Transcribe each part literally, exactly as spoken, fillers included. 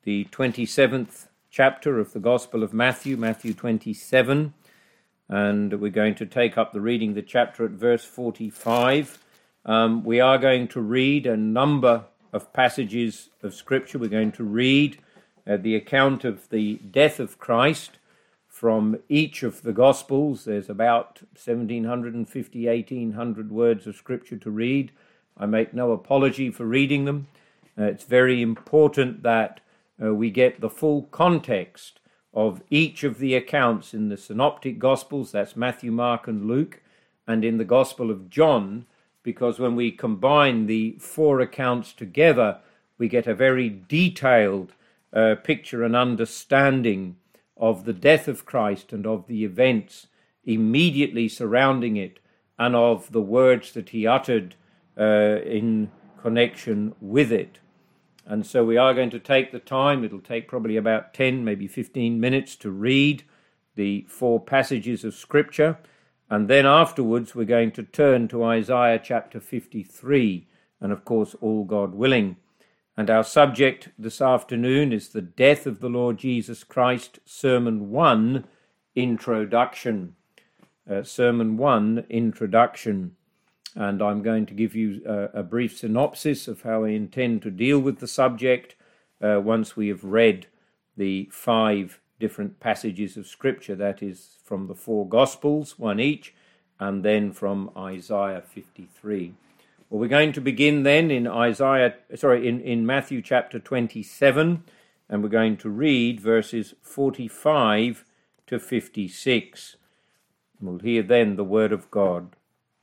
the twenty-seventh chapter of the Gospel of Matthew, Matthew twenty-seven, and we're going to take up the reading of the chapter at verse forty-five. Um, we are going to read a number of passages of Scripture. We're going to read uh, the account of the death of Christ from each of the Gospels. There's about seventeen fifty, eighteen hundred words of Scripture to read. I make no apology for reading them. Uh, it's very important that uh, we get the full context of each of the accounts in the Synoptic Gospels, that's Matthew, Mark, and Luke, and in the Gospel of John, because when we combine the four accounts together, we get a very detailed uh, picture and understanding of the death of Christ and of the events immediately surrounding it and of the words that he uttered uh, in connection with it. And so we are going to take the time. It'll take probably about ten, maybe fifteen minutes to read the four passages of Scripture. And then afterwards, we're going to turn to Isaiah chapter fifty-three, and of course, all God willing. And our subject this afternoon is the death of the Lord Jesus Christ, Sermon one, Introduction. Uh, Sermon one, Introduction. And I'm going to give you a, a brief synopsis of how I intend to deal with the subject uh, once we have read the five different passages of Scripture, that is from the four Gospels, one each, and then from Isaiah fifty-three. Well, we're going to begin then in Isaiah, sorry, in, in Matthew chapter twenty-seven, and we're going to read verses forty-five to fifty-six. We'll hear then the word of God.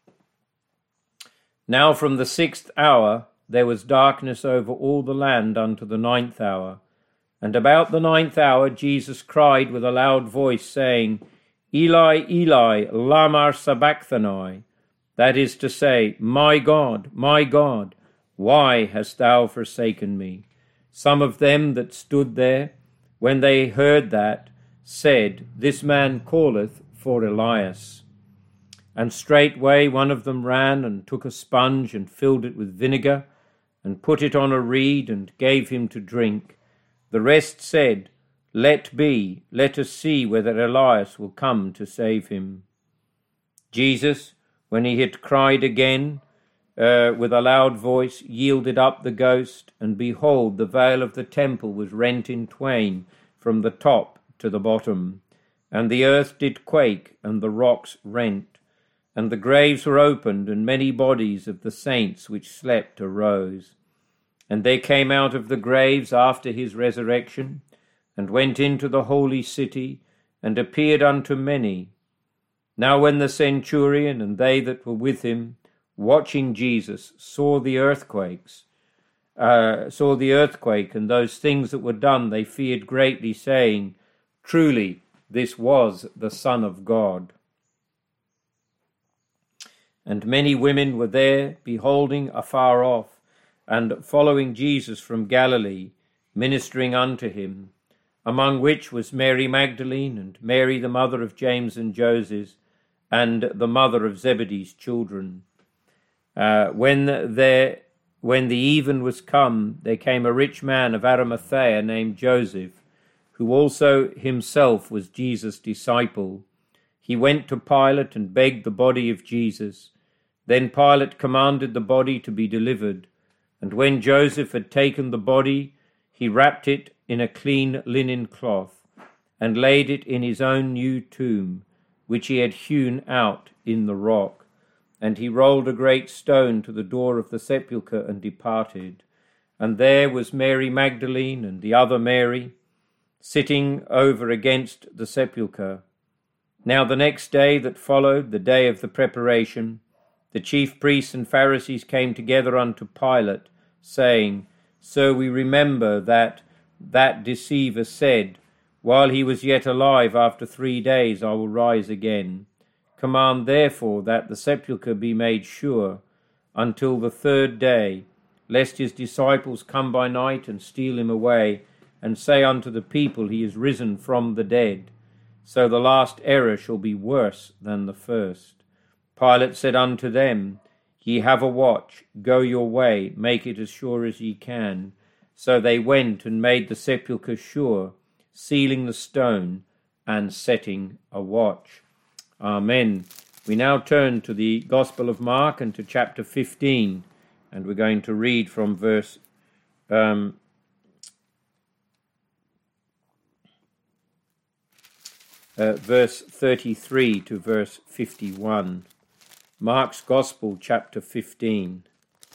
Now from the sixth hour there was darkness over all the land unto the ninth hour. And about the ninth hour Jesus cried with a loud voice, saying, Eli, Eli, lama sabachthani? That is to say, My God, my God, why hast thou forsaken me? Some of them that stood there, when they heard that, said, This man calleth for Elias. And straightway one of them ran and took a sponge and filled it with vinegar and put it on a reed and gave him to drink. The rest said, Let be, let us see whether Elias will come to save him. Jesus, when he had cried again uh, with a loud voice, yielded up the ghost, and behold, the veil of the temple was rent in twain from the top to the bottom. And the earth did quake, and the rocks rent. And the graves were opened, and many bodies of the saints which slept arose. And they came out of the graves after his resurrection, and went into the holy city, and appeared unto many. Now when the centurion and they that were with him, watching Jesus, saw the earthquakes, uh, saw the earthquake, and those things that were done, they feared greatly, saying, Truly, this was the Son of God. And many women were there, beholding afar off, and following Jesus from Galilee, ministering unto him, among which was Mary Magdalene, and Mary the mother of James and Joses, and the mother of Zebedee's children. Uh, when, there, when the even was come, there came a rich man of Arimathea named Joseph, who also himself was Jesus' disciple. He went to Pilate and begged the body of Jesus. Then Pilate commanded the body to be delivered. And when Joseph had taken the body, he wrapped it in a clean linen cloth, and laid it in his own new tomb, which he had hewn out in the rock. And he rolled a great stone to the door of the sepulchre and departed. And there was Mary Magdalene and the other Mary, sitting over against the sepulchre. Now the next day that followed, the day of the preparation, the chief priests and Pharisees came together unto Pilate, saying, So we remember that that deceiver said, While he was yet alive, after three days I will rise again. Command therefore that the sepulchre be made sure until the third day, lest his disciples come by night and steal him away, and say unto the people, He is risen from the dead. So the last error shall be worse than the first. Pilate said unto them, Ye have a watch, go your way, make it as sure as ye can. So they went and made the sepulchre sure, sealing the stone and setting a watch. Amen. We now turn to the Gospel of Mark and to chapter fifteen, and we're going to read from verse um, uh, verse thirty-three to verse fifty-one. Mark's Gospel, chapter fifteen.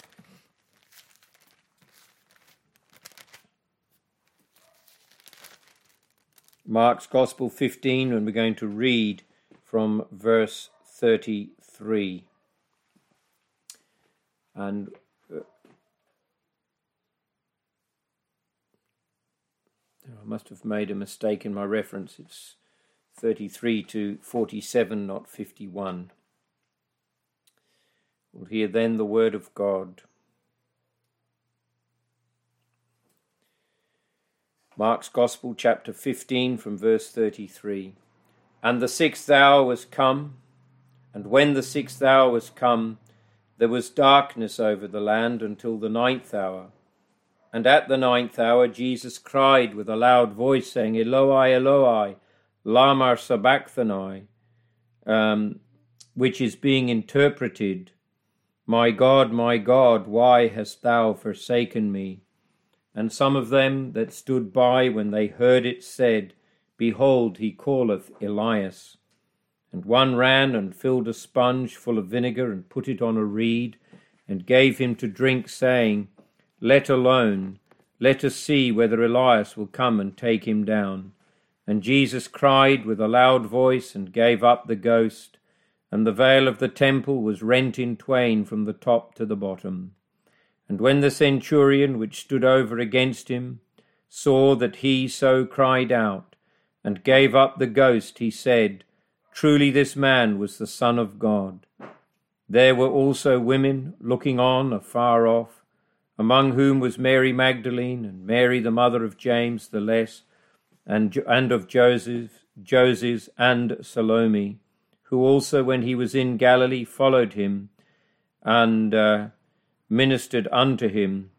Mark's Gospel fifteen, and we're going to read from verse thirty-three. And uh, I must have made a mistake in my reference. It's thirty-three to forty-seven, not fifty-one. We'll hear then the word of God. Mark's Gospel, chapter fifteen, from verse thirty-three. And the sixth hour was come, and when the sixth hour was come, there was darkness over the land until the ninth hour. And at the ninth hour Jesus cried with a loud voice, saying, Eloi, Eloi, lama sabachthani, um, which is being interpreted, My God, my God, why hast thou forsaken me? And some of them that stood by when they heard it said, Behold, he calleth Elias. And one ran and filled a sponge full of vinegar and put it on a reed and gave him to drink, saying, Let alone, let us see whether Elias will come and take him down. And Jesus cried with a loud voice and gave up the ghost, and the veil of the temple was rent in twain from the top to the bottom. And when the centurion which stood over against him saw that he so cried out, and gave up the ghost, he said, Truly this man was the Son of God. There were also women looking on afar off, among whom was Mary Magdalene, and Mary the mother of James the Less, and, and of Joseph, Joses, and Salome, who also, when he was in Galilee, followed him, and uh, ministered unto him,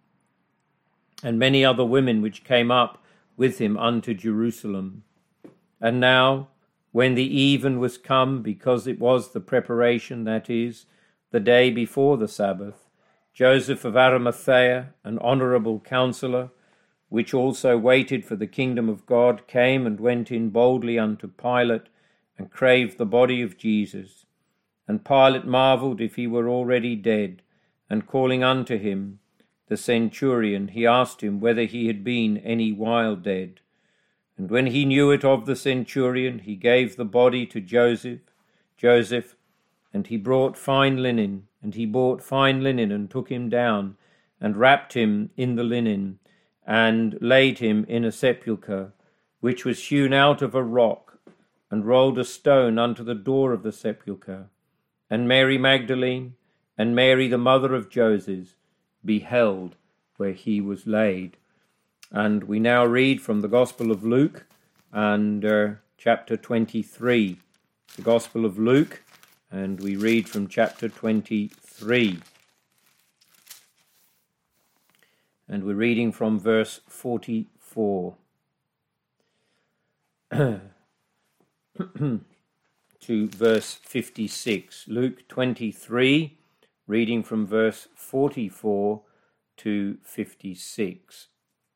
and many other women which came up with him unto Jerusalem. And now, when the even was come, because it was the preparation, that is, the day before the Sabbath, Joseph of Arimathea, an honourable counsellor, which also waited for the kingdom of God, came and went in boldly unto Pilate, and craved the body of Jesus. And Pilate marvelled if he were already dead, and calling unto him the centurion, he asked him whether he had been any while dead. And when he knew it of the centurion, he gave the body to Joseph, Joseph, and he brought fine linen, and he bought fine linen, and took him down, and wrapped him in the linen, and laid him in a sepulchre, which was hewn out of a rock, and rolled a stone unto the door of the sepulchre. And Mary Magdalene, and Mary the mother of Joses, beheld where he was laid. And we now read from the Gospel of Luke, and uh, chapter twenty-three. The Gospel of Luke, and we read from chapter twenty-three. And we're reading from verse forty-four to verse fifty-six. Luke twenty-three, reading from verse forty-four to fifty-six.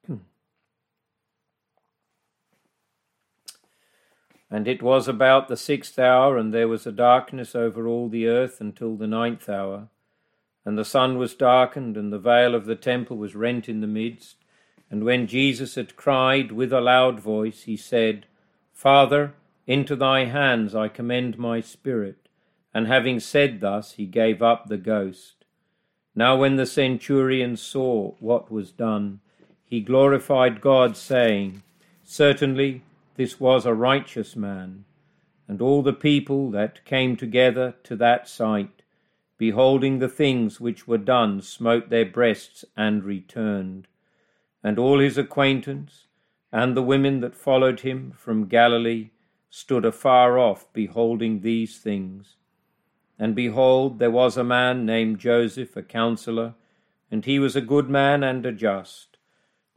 And it was about the sixth hour, and there was a darkness over all the earth until the ninth hour. And the sun was darkened, and the veil of the temple was rent in the midst. And when Jesus had cried with a loud voice, he said, Father, into thy hands I commend my spirit. And having said thus, he gave up the ghost. Now when the centurion saw what was done, he glorified God, saying, Certainly this was a righteous man. And all the people that came together to that sight, beholding the things which were done, smote their breasts and returned. And all his acquaintance, and the women that followed him from Galilee, stood afar off, beholding these things. And behold, there was a man named Joseph, a counsellor, and he was a good man and a just,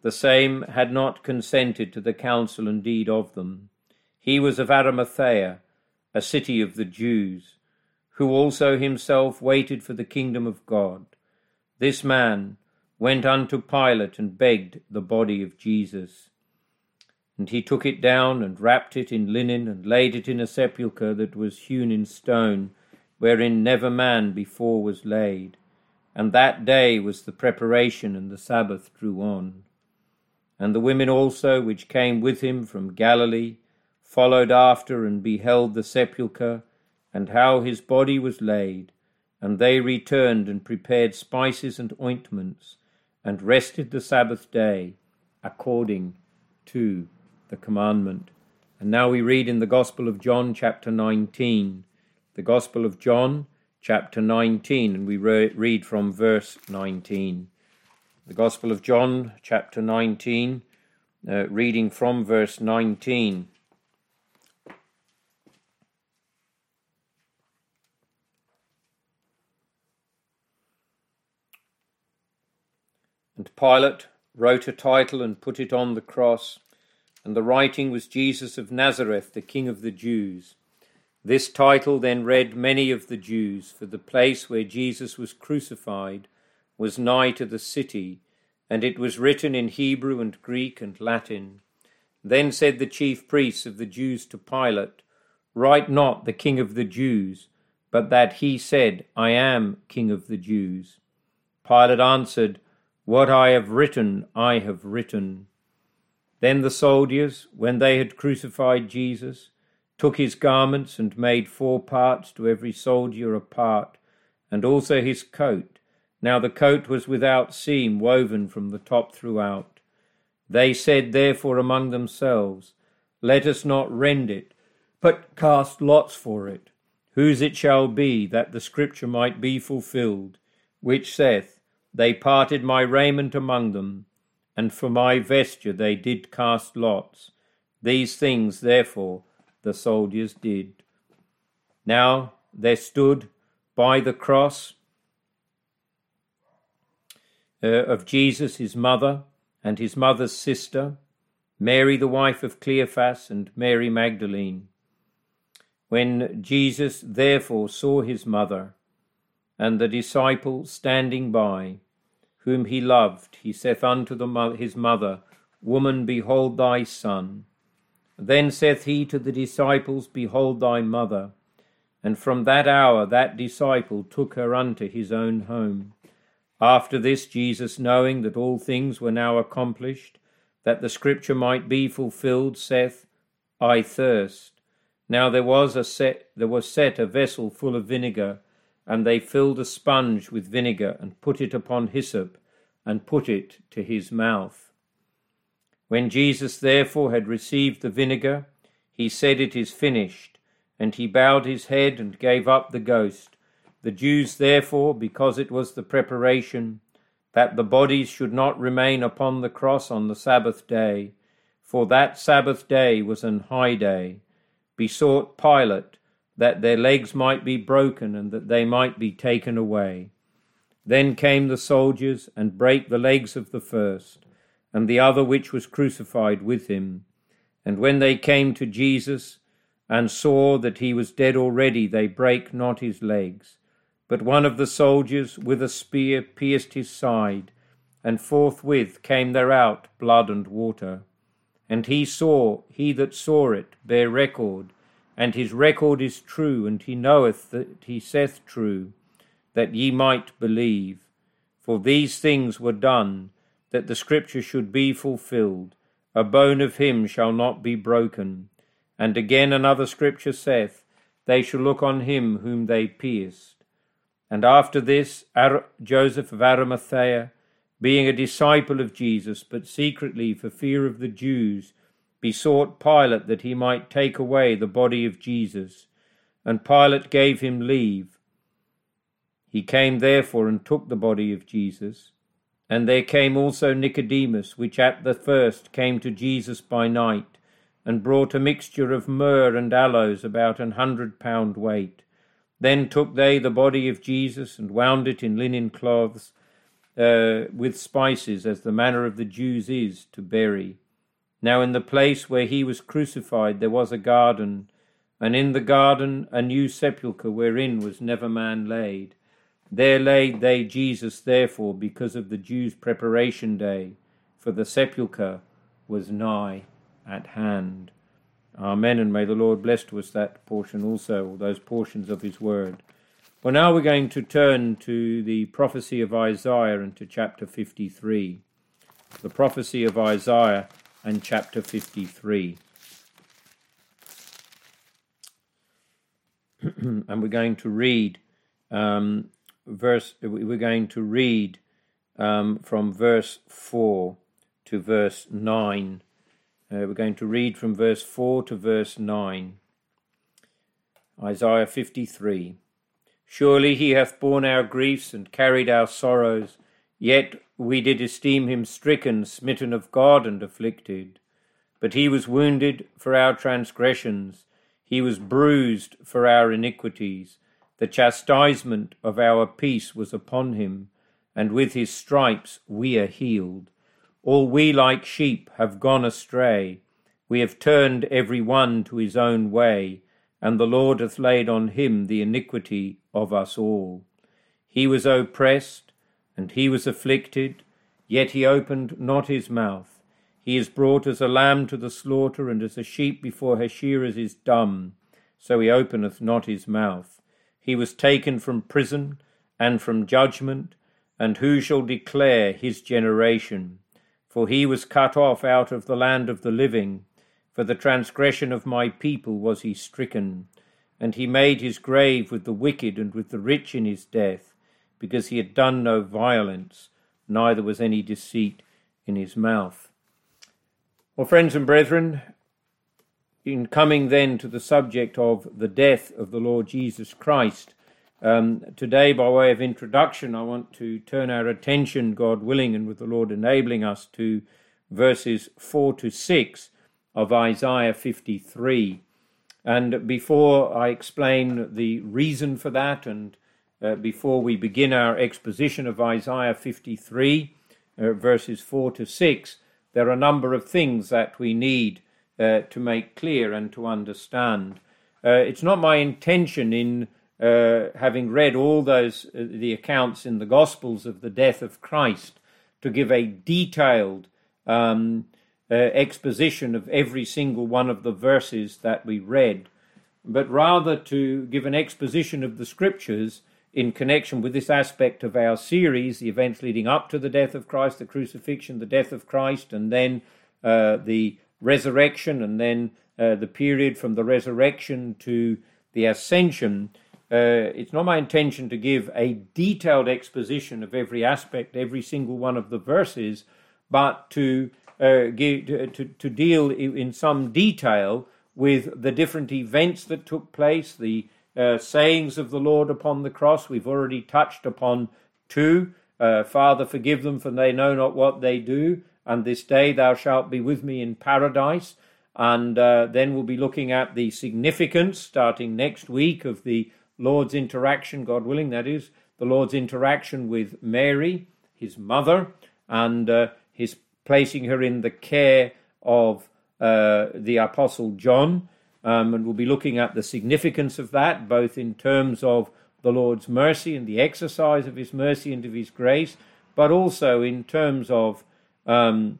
the same had not consented to the counsel and deed of them. He was of Arimathea, a city of the Jews, who also himself waited for the kingdom of God. This man went unto Pilate and begged the body of Jesus. And he took it down and wrapped it in linen and laid it in a sepulchre that was hewn in stone, wherein never man before was laid. And that day was the preparation, and the Sabbath drew on. And the women also, which came with him from Galilee, followed after and beheld the sepulchre, and how his body was laid. And they returned and prepared spices and ointments, and rested the Sabbath day, according to the commandment. And now we read in the Gospel of John, chapter nineteen. The Gospel of John, chapter nineteen, and we re- read from verse nineteen. The Gospel of John, chapter nineteen, uh, reading from verse nineteen. And Pilate wrote a title and put it on the cross, and the writing was Jesus of Nazareth, the King of the Jews. This title then read many of the Jews, for the place where Jesus was crucified was nigh to the city, and it was written in Hebrew and Greek and Latin. Then said the chief priests of the Jews to Pilate, Write not the King of the Jews, but that he said, I am King of the Jews. Pilate answered, What I have written, I have written. Then the soldiers, when they had crucified Jesus, took his garments and made four parts, to every soldier a part, and also his coat. Now the coat was without seam, woven from the top throughout. They said therefore among themselves, Let us not rend it, but cast lots for it, whose it shall be, that the scripture might be fulfilled, which saith, They parted my raiment among them, and for my vesture they did cast lots. These things therefore the soldiers did. Now there stood by the cross uh, of Jesus his mother, and his mother's sister, Mary the wife of Cleophas, and Mary Magdalene. When Jesus therefore saw his mother, and the disciple standing by, whom he loved, he saith unto the mo- his mother, Woman, behold thy son. Then saith he to the disciples, Behold thy mother. And from that hour that disciple took her unto his own home. After this, Jesus, knowing that all things were now accomplished, that the scripture might be fulfilled, saith, I thirst. Now there was a set, there was set a vessel full of vinegar, and they filled a sponge with vinegar, and put it upon hyssop, and put it to his mouth. When Jesus therefore had received the vinegar, he said, It is finished, and he bowed his head and gave up the ghost. The Jews therefore, because it was the preparation, that the bodies should not remain upon the cross on the Sabbath day, for that Sabbath day was an high day, besought Pilate that their legs might be broken and that they might be taken away. Then came the soldiers and brake the legs of the first, and the other which was crucified with him. And when they came to Jesus and saw that he was dead already, they brake not his legs. But one of the soldiers with a spear pierced his side, and forthwith came there out blood and water. And he saw, he that saw it, bear record, and his record is true, and he knoweth that he saith true, that ye might believe. For these things were done, that the scripture should be fulfilled, A bone of him shall not be broken. And again another scripture saith, They shall look on him whom they pierced. And after this, Ar- Joseph of Arimathea, being a disciple of Jesus, but secretly for fear of the Jews, besought Pilate that he might take away the body of Jesus. And Pilate gave him leave. He came therefore and took the body of Jesus. And there came also Nicodemus, which at the first came to Jesus by night, and brought a mixture of myrrh and aloes, about an hundred pound weight. Then took they the body of Jesus, and wound it in linen cloths, uh, with spices, as the manner of the Jews is, to bury. Now in the place where he was crucified there was a garden, and in the garden a new sepulchre, wherein was never man laid. There laid they Jesus therefore, because of the Jews' preparation day, for the sepulchre was nigh at hand. Amen, and may the Lord bless to us that portion also, or those portions of his word. Well, now we're going to turn to the prophecy of Isaiah and to chapter fifty-three. The prophecy of Isaiah and chapter fifty-three. And we're going to read um, verse. We're going to read um, from verse four to verse nine. Uh, we're going to read from verse four to verse nine. Isaiah fifty-three. Surely he hath borne our griefs and carried our sorrows, yet we did esteem him stricken, smitten of God, and afflicted. But he was wounded for our transgressions, he was bruised for our iniquities. The chastisement of our peace was upon him, and with his stripes we are healed. All we like sheep have gone astray, we have turned every one to his own way, and the Lord hath laid on him the iniquity of us all. He was oppressed, and he was afflicted, yet he opened not his mouth. He is brought as a lamb to the slaughter, and as a sheep before her shearers is dumb, so he openeth not his mouth. He was taken from prison and from judgment, and who shall declare his generation? For he was cut off out of the land of the living. For the transgression of my people was he stricken, and he made his grave with the wicked and with the rich in his death, because he had done no violence, neither was any deceit in his mouth. Well, friends and brethren, in coming then to the subject of the death of the Lord Jesus Christ, um, today, by way of introduction, I want to turn our attention, God willing, and with the Lord enabling us, to verses four to six of Isaiah fifty-three. And before I explain the reason for that, and uh, before we begin our exposition of Isaiah fifty-three, uh, verses four to six, there are a number of things that we need uh, to make clear and to understand. Uh, it's not my intention, in uh, having read all those uh, the accounts in the Gospels of the death of Christ, to give a detailed um, uh, exposition of every single one of the verses that we read, but rather to give an exposition of the Scriptures in connection with this aspect of our series, the events leading up to the death of Christ, the crucifixion, the death of Christ, and then uh, the resurrection, and then uh, the period from the resurrection to the ascension. Uh, it's not my intention to give a detailed exposition of every aspect, every single one of the verses, but to uh, give, to, to deal in some detail with the different events that took place, the Uh, sayings of the Lord upon the cross. We've already touched upon two. Uh, Father, forgive them, for they know not what they do. And this day thou shalt be with me in paradise. And uh, then we'll be looking at the significance, starting next week, of the Lord's interaction, God willing, that is, the Lord's interaction with Mary, his mother, and uh, his placing her in the care of uh, the Apostle John. Um, and we'll be looking at the significance of that, both in terms of the Lord's mercy and the exercise of his mercy and of his grace, but also in terms of um,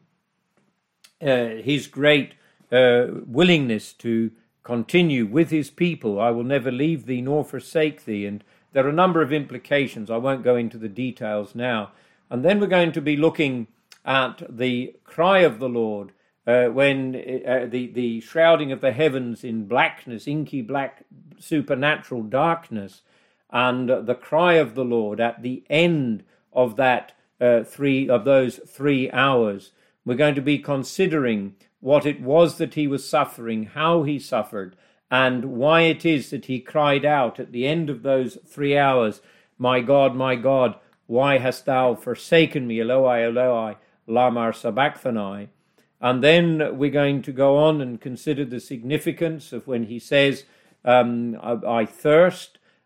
uh, his great uh, willingness to continue with his people. I will never leave thee nor forsake thee. And there are a number of implications. I won't go into the details now. And then we're going to be looking at the cry of the Lord, Uh, when uh, the, the shrouding of the heavens in blackness, inky black supernatural darkness, and uh, the cry of the Lord at the end of that uh, three of those three hours. We're going to be considering what it was that he was suffering, how he suffered, and why it is that he cried out at the end of those three hours, "My God, my God, why hast thou forsaken me? Eloi, Eloi, lama sabachthani." And then we're going to go on and consider the significance of when he says, um, I, I thirst,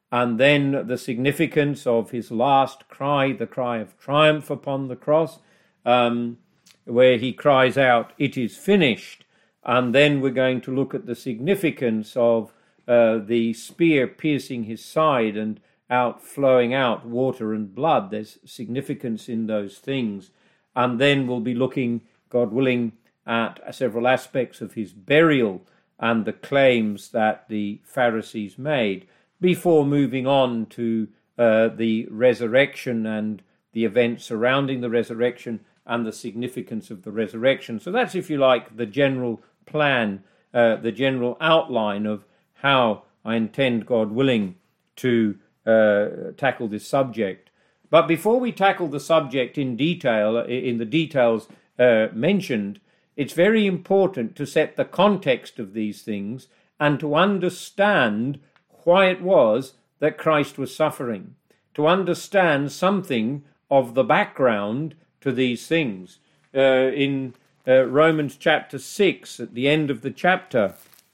and then the significance of his last cry, the cry of triumph upon the cross, um, where he cries out, "It is finished." And then we're going to look at the significance of uh, the spear piercing his side and out flowing out water and blood. There's significance in those things. And then we'll be looking, God willing, at several aspects of his burial and the claims that the Pharisees made before moving on to uh, the resurrection and the events surrounding the resurrection and the significance of the resurrection. So that's, if you like, the general plan, uh, the general outline of how I intend, God willing, to uh, tackle this subject. But before we tackle the subject in detail, in the details uh, mentioned, it's very important to set the context of these things and to understand why it was that Christ was suffering, to understand something of the background to these things. Uh, in uh, Romans chapter six, at the end of the chapter,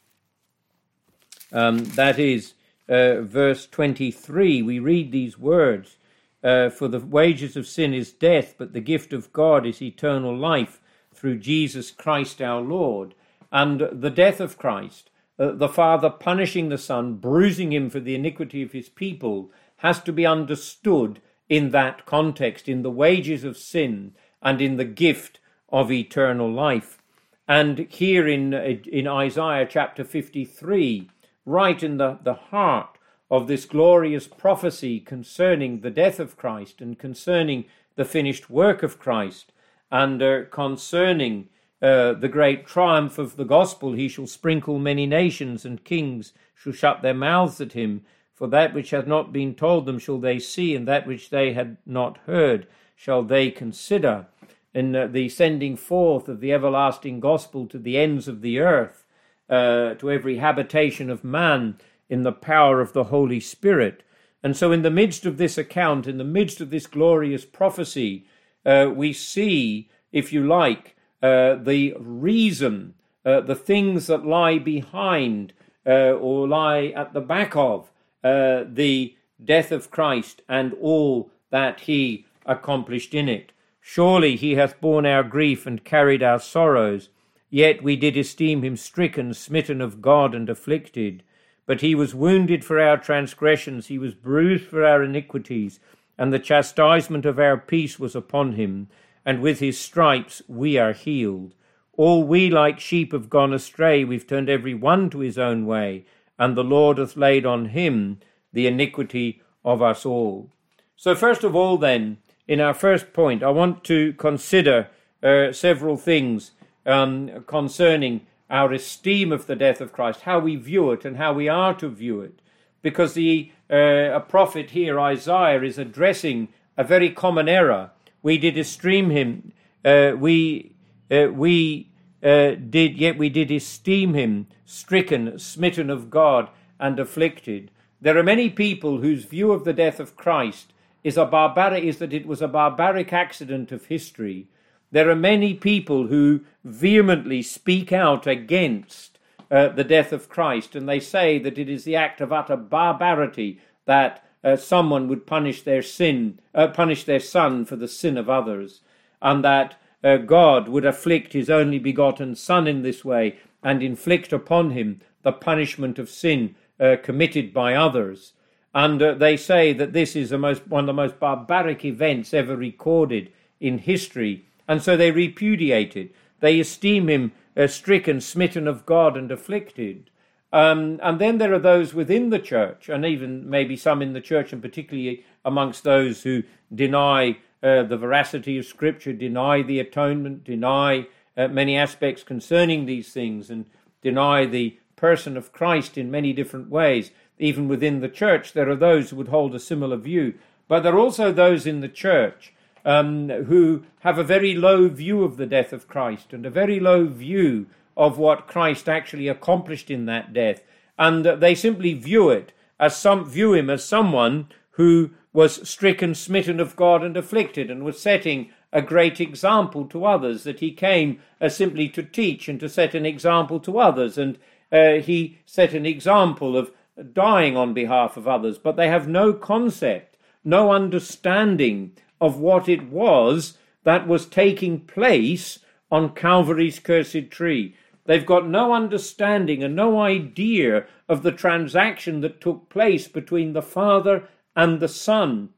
um, that is uh, verse twenty-three, we read these words, uh, "For the wages of sin is death, but the gift of God is eternal life through Jesus Christ our Lord." And the death of Christ, uh, the Father punishing the Son, bruising him for the iniquity of his people, has to be understood in that context, in the wages of sin and in the gift of eternal life. And here in in Isaiah chapter fifty-three, right in the, the heart of this glorious prophecy concerning the death of Christ and concerning the finished work of Christ and uh, concerning uh, the great triumph of the gospel, "He shall sprinkle many nations, and kings shall shut their mouths at him. For that which hath not been told them shall they see, and that which they had not heard shall they consider." In uh, the sending forth of the everlasting gospel to the ends of the earth, uh, to every habitation of man, in the power of the Holy Spirit. And so in the midst of this account, in the midst of this glorious prophecy, uh, we see, if you like, uh, the reason, uh, the things that lie behind uh, or lie at the back of Uh, the death of Christ and all that he accomplished in it. "Surely he hath borne our grief and carried our sorrows, yet we did esteem him stricken, smitten of God, and afflicted. But he was wounded for our transgressions, he was bruised for our iniquities, and the chastisement of our peace was upon him, and with his stripes we are healed. All we like sheep have gone astray, we've turned every one to his own way, and the Lord hath laid on him the iniquity of us all." So first of all then, in our first point, I want to consider uh, several things um, concerning our esteem of the death of Christ, how we view it and how we are to view it. Because the uh, a prophet here, Isaiah, is addressing a very common error. We did esteem him, uh, we, uh, we uh, did, yet we did esteem him stricken, smitten of God, and afflicted. There are many people whose view of the death of Christ is a barbaric, is that it was a barbaric accident of history. There are many people who vehemently speak out against uh, the death of Christ, and they say that it is the act of utter barbarity that uh, someone would punish their sin, uh, punish their son for the sin of others, and that uh, God would afflict his only begotten Son in this way and inflict upon him the punishment of sin uh, committed by others. And uh, they say that this is the most, one of the most barbaric events ever recorded in history, and so they repudiate it. They esteem him uh, stricken, smitten of God, and afflicted. Um, and then there are those within the church, and even maybe some in the church, and particularly amongst those who deny uh, the veracity of Scripture, deny the atonement, deny uh, many aspects concerning these things, and deny the person of Christ in many different ways. Even within the church, there are those who would hold a similar view. But there are also those in the church um, who have a very low view of the death of Christ and a very low view of what Christ actually accomplished in that death. And uh, they simply view it as some view him as someone who was stricken, smitten of God, and afflicted, and was setting a great example to others, that he came uh, simply to teach and to set an example to others. And uh, he set an example of dying on behalf of others, but they have no concept, no understanding of what it was that was taking place on Calvary's cursed tree. They've got no understanding and no idea of the transaction that took place between the Father and the Son.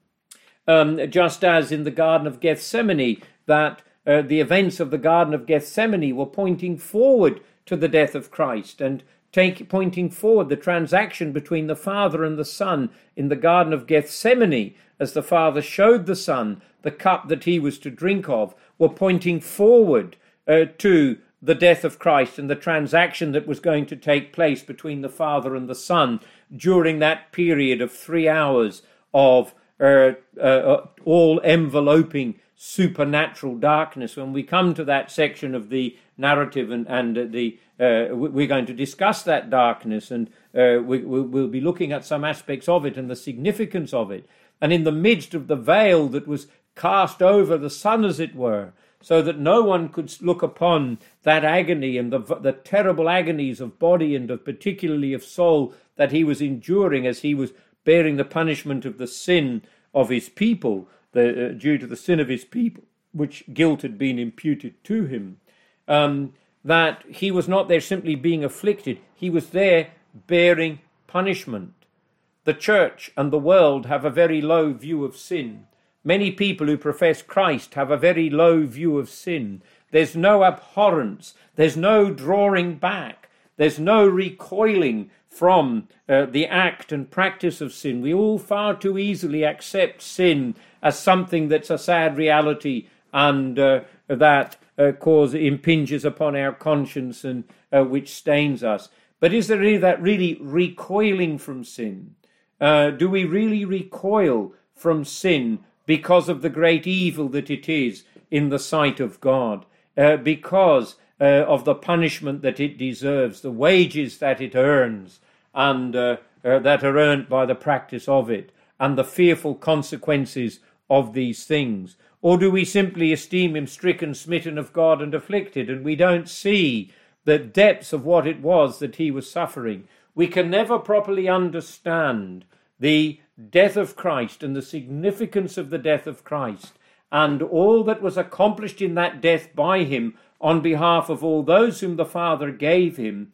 Um, just as in the Garden of Gethsemane, that uh, the events of the Garden of Gethsemane were pointing forward to the death of Christ, and take, pointing forward the transaction between the Father and the Son in the Garden of Gethsemane, as the Father showed the Son the cup that he was to drink of, were pointing forward uh, to the death of Christ and the transaction that was going to take place between the Father and the Son during that period of three hours of uh, uh, all-enveloping supernatural darkness. When we come to that section of the narrative, and, and the uh, we're going to discuss that darkness, and uh, we, we'll be looking at some aspects of it and the significance of it. And in the midst of the veil that was cast over the Son, as it were, so that no one could look upon that agony and the, the terrible agonies of body and of particularly of soul that he was enduring as he was bearing the punishment of the sin of his people, the, uh, due to the sin of his people, which guilt had been imputed to him, um, that he was not there simply being afflicted, he was there bearing punishment. The church and the world have a very low view of sin. Many people who profess Christ have a very low view of sin. There's no abhorrence. There's no drawing back. There's no recoiling from uh, the act and practice of sin. We all far too easily accept sin as something that's a sad reality and uh, that uh, cause impinges upon our conscience and uh, which stains us. But is there really that really recoiling from sin? Uh, do we really recoil from sin because of the great evil that it is in the sight of God, uh, because uh, of the punishment that it deserves, the wages that it earns, and uh, uh, that are earned by the practice of it, and the fearful consequences of these things? Or do we simply esteem him stricken, smitten of God, and afflicted, and we don't see the depths of what it was that he was suffering? We can never properly understand the death of Christ and the significance of the death of Christ and all that was accomplished in that death by him on behalf of all those whom the Father gave him,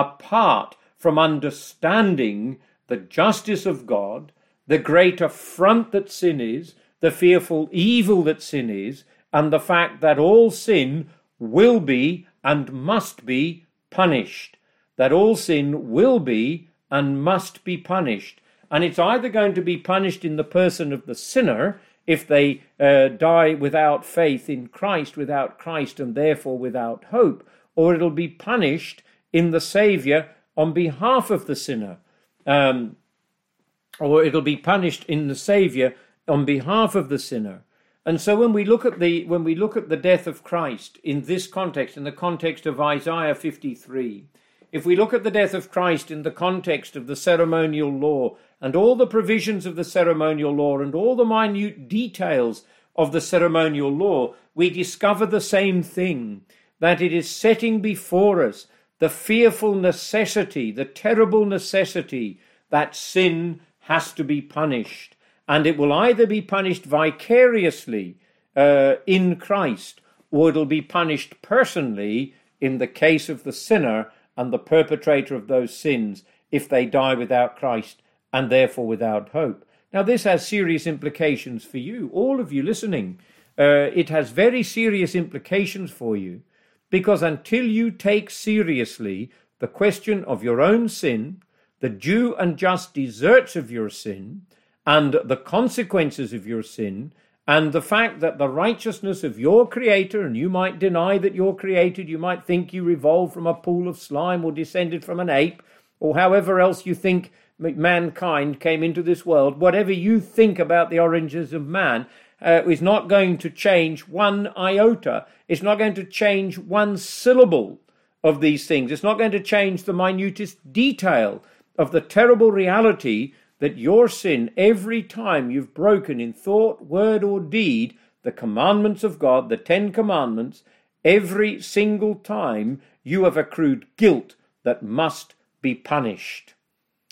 apart from understanding the justice of God, the great affront that sin is, the fearful evil that sin is, and the fact that all sin will be and must be punished. That all sin will be and must be punished. And it's either going to be punished in the person of the sinner, if they uh, die without faith in Christ, without Christ, and therefore without hope, or it'll be punished in the Saviour on behalf of the sinner, um, or it'll be punished in the Saviour on behalf of the sinner. And so when we look at the when we look at the death of Christ in this context, in the context of Isaiah fifty-three, if we look at the death of Christ in the context of the ceremonial law and all the provisions of the ceremonial law and all the minute details of the ceremonial law, we discover the same thing, that it is setting before us the fearful necessity, the terrible necessity that sin has to be punished. And it will either be punished vicariously uh, in Christ, or it'll be punished personally in the case of the sinner and the perpetrator of those sins if they die without Christ and therefore without hope. Now, this has serious implications for you, all of you listening. Uh, it has very serious implications for you, because until you take seriously the question of your own sin, the due and just deserts of your sin, and the consequences of your sin, and the fact that the righteousness of your Creator, and you might deny that you're created, you might think you evolved from a pool of slime or descended from an ape, or however else you think mankind came into this world, whatever you think about the origins of man, uh, is not going to change one iota. It's not going to change one syllable of these things. It's not going to change the minutest detail of the terrible reality that your sin, every time you've broken in thought, word, or deed the commandments of God, the Ten Commandments, every single time you have accrued guilt that must be punished.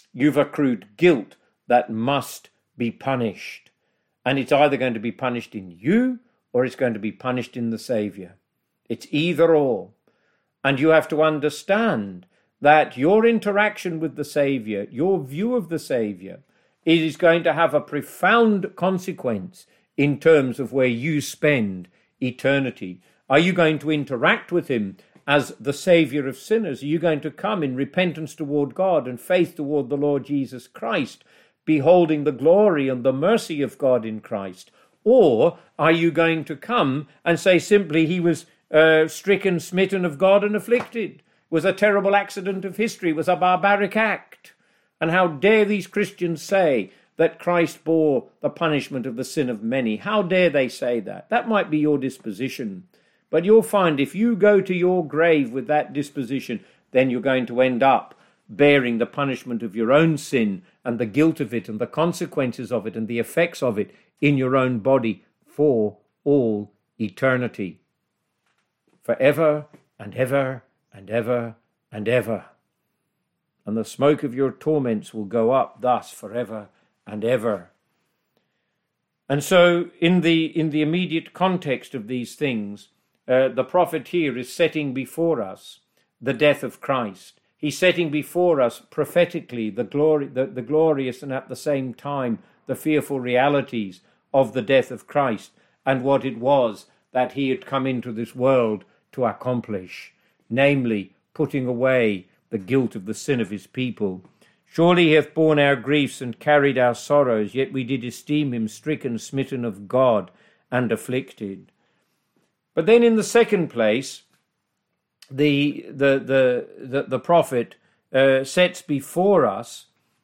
you've accrued guilt that must be punished. And it's either going to be punished in you or it's going to be punished in the Saviour. It's either or. And you have to understand that your interaction with the Saviour, your view of the Saviour, it is going to have a profound consequence in terms of where you spend eternity. Are you going to interact with him as the Saviour of sinners? Are you going to come in repentance toward God and faith toward the Lord Jesus Christ, beholding the glory and the mercy of God in Christ? Or are you going to come and say simply he was uh, stricken, smitten of God and afflicted, was a terrible accident of history, was a barbaric act? And how dare these Christians say that Christ bore the punishment of the sin of many? How dare they say that? That might be your disposition. But you'll find if you go to your grave with that disposition, then you're going to end up bearing the punishment of your own sin and the guilt of it and the consequences of it and the effects of it in your own body for all eternity. Forever and ever and ever and ever. And the smoke of your torments will go up thus forever and ever. And so in the in the immediate context of these things, uh, the prophet here is setting before us the death of Christ. He's setting before us prophetically the glory, the, the glorious and at the same time the fearful realities of the death of Christ and what it was that he had come into this world to accomplish, namely putting away the guilt of the sin of his people. Surely he hath borne our griefs and carried our sorrows, yet we did esteem him stricken, smitten of God, and afflicted. But then in the second place, the the the the, the prophet uh, sets before us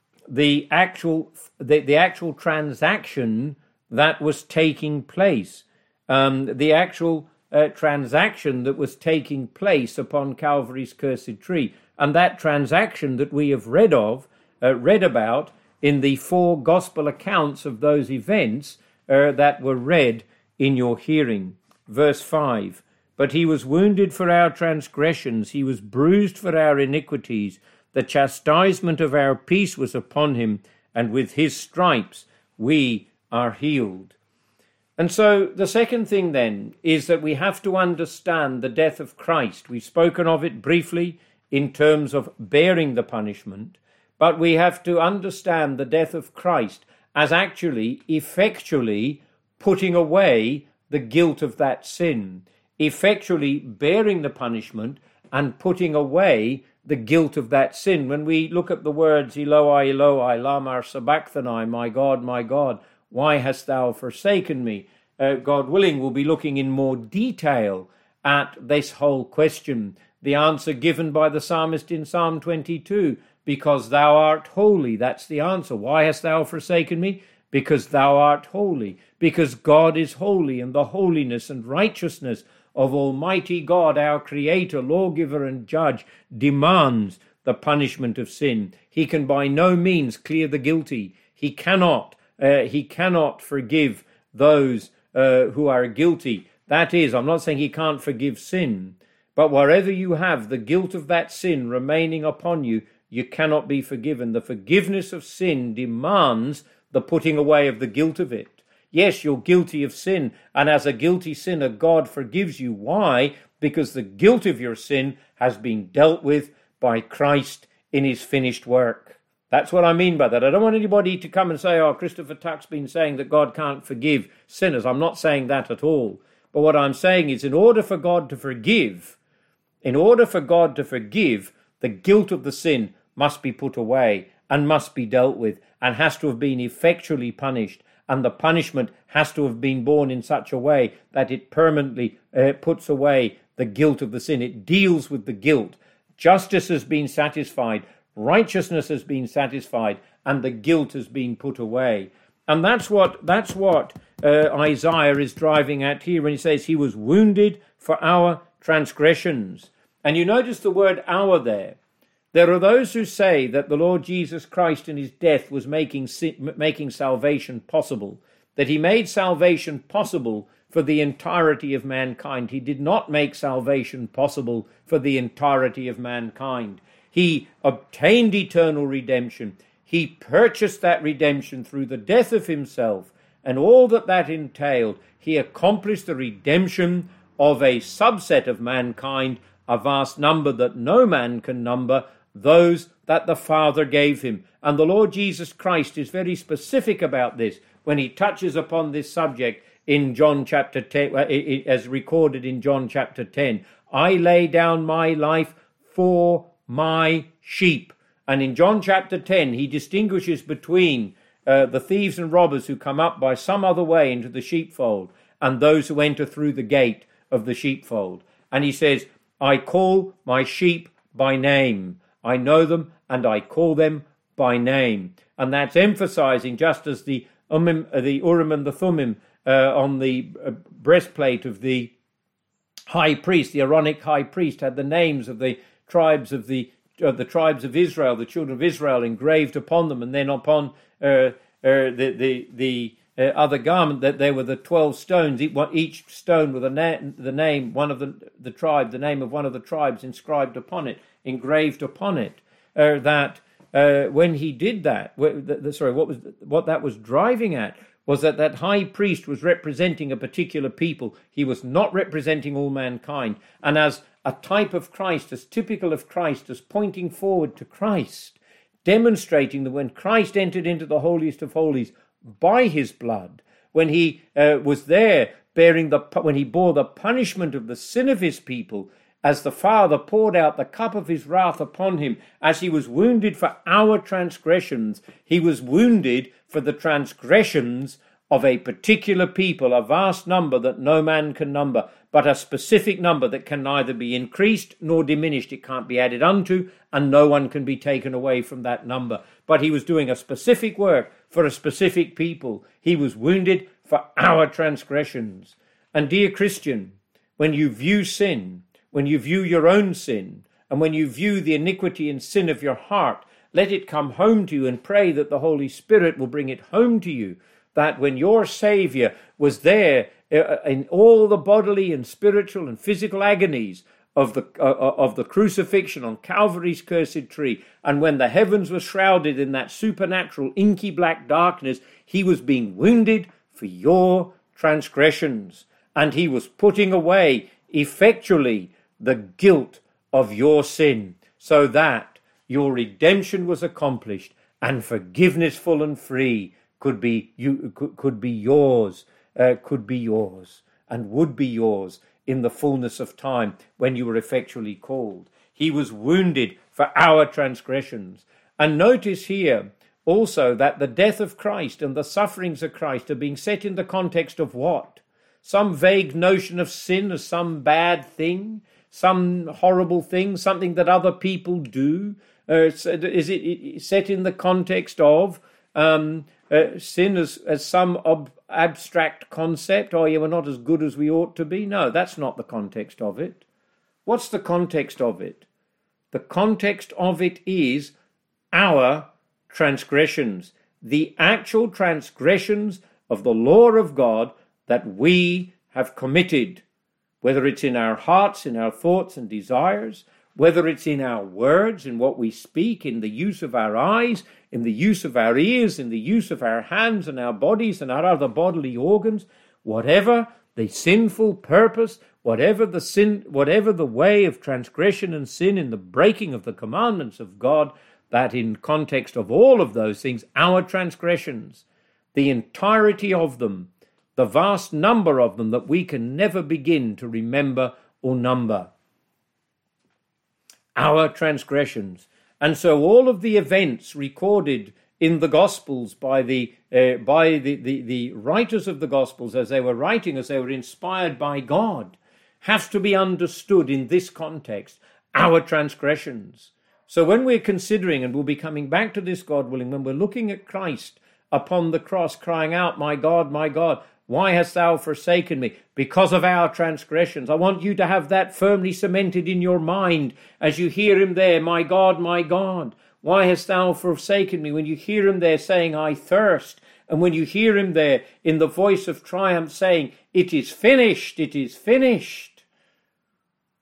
the actual the, the actual transaction that was taking place, um, the actual uh, transaction that was taking place upon Calvary's cursed tree. And that transaction that we have read of, uh, read about in the four gospel accounts of those events uh, that were read in your hearing. Verse five, but he was wounded for our transgressions, he was bruised for our iniquities, the chastisement of our peace was upon him, and with his stripes we are healed. And so the second thing then is that we have to understand the death of Christ. We've spoken of it briefly in terms of bearing the punishment, but we have to understand the death of Christ as actually, effectually putting away the guilt of that sin, effectually bearing the punishment and putting away the guilt of that sin. When we look at the words, Eloi, Eloi, lama sabachthani, my God, my God, why hast thou forsaken me? Uh, God willing, we'll be looking in more detail at this whole question. The answer given by the psalmist in Psalm twenty-two, because thou art holy. That's the answer. Why hast thou forsaken me? Because thou art holy. Because God is holy, and the holiness and righteousness of Almighty God, our Creator, lawgiver and judge, demands the punishment of sin. He can by no means clear the guilty. He cannot, uh, he cannot forgive those uh, who are guilty. That is, I'm not saying he can't forgive sin, but wherever you have the guilt of that sin remaining upon you, you cannot be forgiven. The forgiveness of sin demands the putting away of the guilt of it. Yes, you're guilty of sin, and as a guilty sinner, God forgives you. Why? Because the guilt of your sin has been dealt with by Christ in his finished work. That's what I mean by that. I don't want anybody to come and say, oh, Christopher Tuck's been saying that God can't forgive sinners. I'm not saying that at all. But what I'm saying is, in order for God to forgive, in order for God to forgive, the guilt of the sin must be put away and must be dealt with and has to have been effectually punished. And the punishment has to have been borne in such a way that it permanently uh, puts away the guilt of the sin. It deals with the guilt. Justice has been satisfied, righteousness has been satisfied, and the guilt has been put away. And that's what that's what uh, Isaiah is driving at here when he says he was wounded for our transgressions. And you notice the word our there. There are those who say that the Lord Jesus Christ in his death was making making salvation possible, that he made salvation possible for the entirety of mankind. He did not make salvation possible for the entirety of mankind. He obtained eternal redemption. He purchased that redemption through the death of himself and all that that entailed. He accomplished the redemption of a subset of mankind, a vast number that no man can number, those that the Father gave him. And the Lord Jesus Christ is very specific about this when he touches upon this subject in John chapter ten, as recorded in John chapter ten. I lay down my life for my sheep. And in John chapter ten, he distinguishes between uh, the thieves and robbers who come up by some other way into the sheepfold and those who enter through the gate of the sheepfold. And he says, I call my sheep by name. I know them and I call them by name. And that's emphasizing, just as the Urim, the Urim and the Thummim uh, on the uh, breastplate of the high priest, the Aaronic high priest, had the names of the tribes of the of the tribes of Israel, the children of Israel, engraved upon them, and then upon uh, uh, the the the uh, other garment that there were the twelve stones, each stone with a na- the name, one of the the tribe, the name of one of the tribes inscribed upon it, engraved upon it. Uh, that uh, when he did that, the, the, sorry, what was what that was driving at was that that high priest was representing a particular people. He was not representing all mankind, and as a type of Christ, as typical of Christ, as pointing forward to Christ, demonstrating that when Christ entered into the holiest of holies by his blood, when he uh, was there bearing the, when he bore the punishment of the sin of his people, as the Father poured out the cup of his wrath upon him, as he was wounded for our transgressions, he was wounded for the transgressions of a particular people, a vast number that no man can number, but a specific number that can neither be increased nor diminished. It can't be added unto, and no one can be taken away from that number. But he was doing a specific work for a specific people. He was wounded for our transgressions. And dear Christian, when you view sin, when you view your own sin, and when you view the iniquity and sin of your heart, let it come home to you, and pray that the Holy Spirit will bring it home to you, that when your Saviour was there in all the bodily and spiritual and physical agonies of the uh, of the crucifixion on Calvary's cursed tree, and when the heavens were shrouded in that supernatural inky black darkness, he was being wounded for your transgressions, and he was putting away effectually the guilt of your sin, so that your redemption was accomplished and forgiveness full and free could be you could, could be yours, uh, could be yours, and would be yours in the fullness of time when you were effectually called. He was wounded for our transgressions. And notice here also that the death of Christ and the sufferings of Christ are being set in the context of what? Some vague notion of sin as some bad thing, some horrible thing, something that other people do. Uh, is it set in the context of um, uh, sin as, as some ob- abstract concept? Oh, yeah, we're not as good as we ought to be. No, that's not the context of it. What's the context of it? The context of it is our transgressions, the actual transgressions of the law of God that we have committed, whether it's in our hearts, in our thoughts and desires, whether it's in our words, in what we speak, in the use of our eyes, in the use of our ears, in the use of our hands and our bodies and our other bodily organs, whatever the sinful purpose, whatever the sin, whatever the way of transgression and sin in the breaking of the commandments of God, that in context of all of those things, our transgressions, the entirety of them, the vast number of them that we can never begin to remember or number. Our transgressions. And so all of the events recorded in the Gospels by the uh, by the, the, the writers of the Gospels as they were writing, as they were inspired by God, have to be understood in this context, our transgressions. So when we're considering, and we'll be coming back to this, God willing, when we're looking at Christ upon the cross crying out, my God, my God, why hast thou forsaken me? Because of our transgressions. I want you to have that firmly cemented in your mind as you hear him there, my God, my God, why hast thou forsaken me? When you hear him there saying, I thirst, and when you hear him there in the voice of triumph saying, it is finished, it is finished.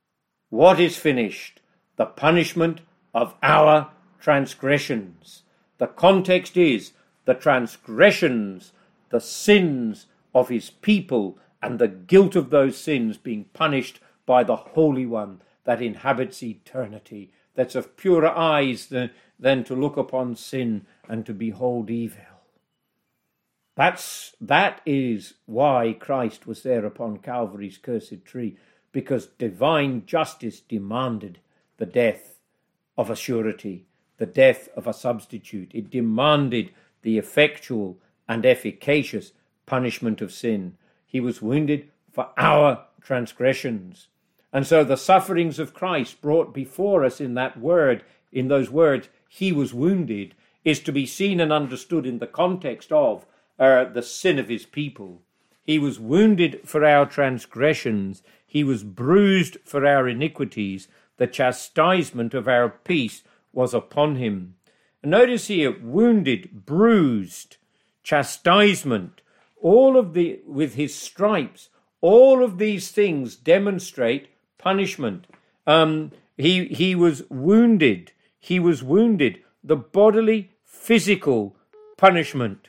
What is finished? The punishment of our transgressions. The context is the transgressions, the sins of his people, and the guilt of those sins being punished by the Holy One that inhabits eternity, that's of purer eyes than, than to look upon sin and to behold evil. That's, that is why Christ was there upon Calvary's cursed tree, because divine justice demanded the death of a surety, the death of a substitute. It demanded the effectual and efficacious punishment of sin. He was wounded for our transgressions. And so the sufferings of Christ brought before us in that word, in those words, he was wounded, is to be seen and understood in the context of uh, the sin of his people. He was wounded for our transgressions. He was bruised for our iniquities. The chastisement of our peace was upon him. And notice here, wounded, bruised, chastisement, all of the, with his stripes, all of these things demonstrate punishment. Um, he, he was wounded. He was wounded. The bodily, physical punishment.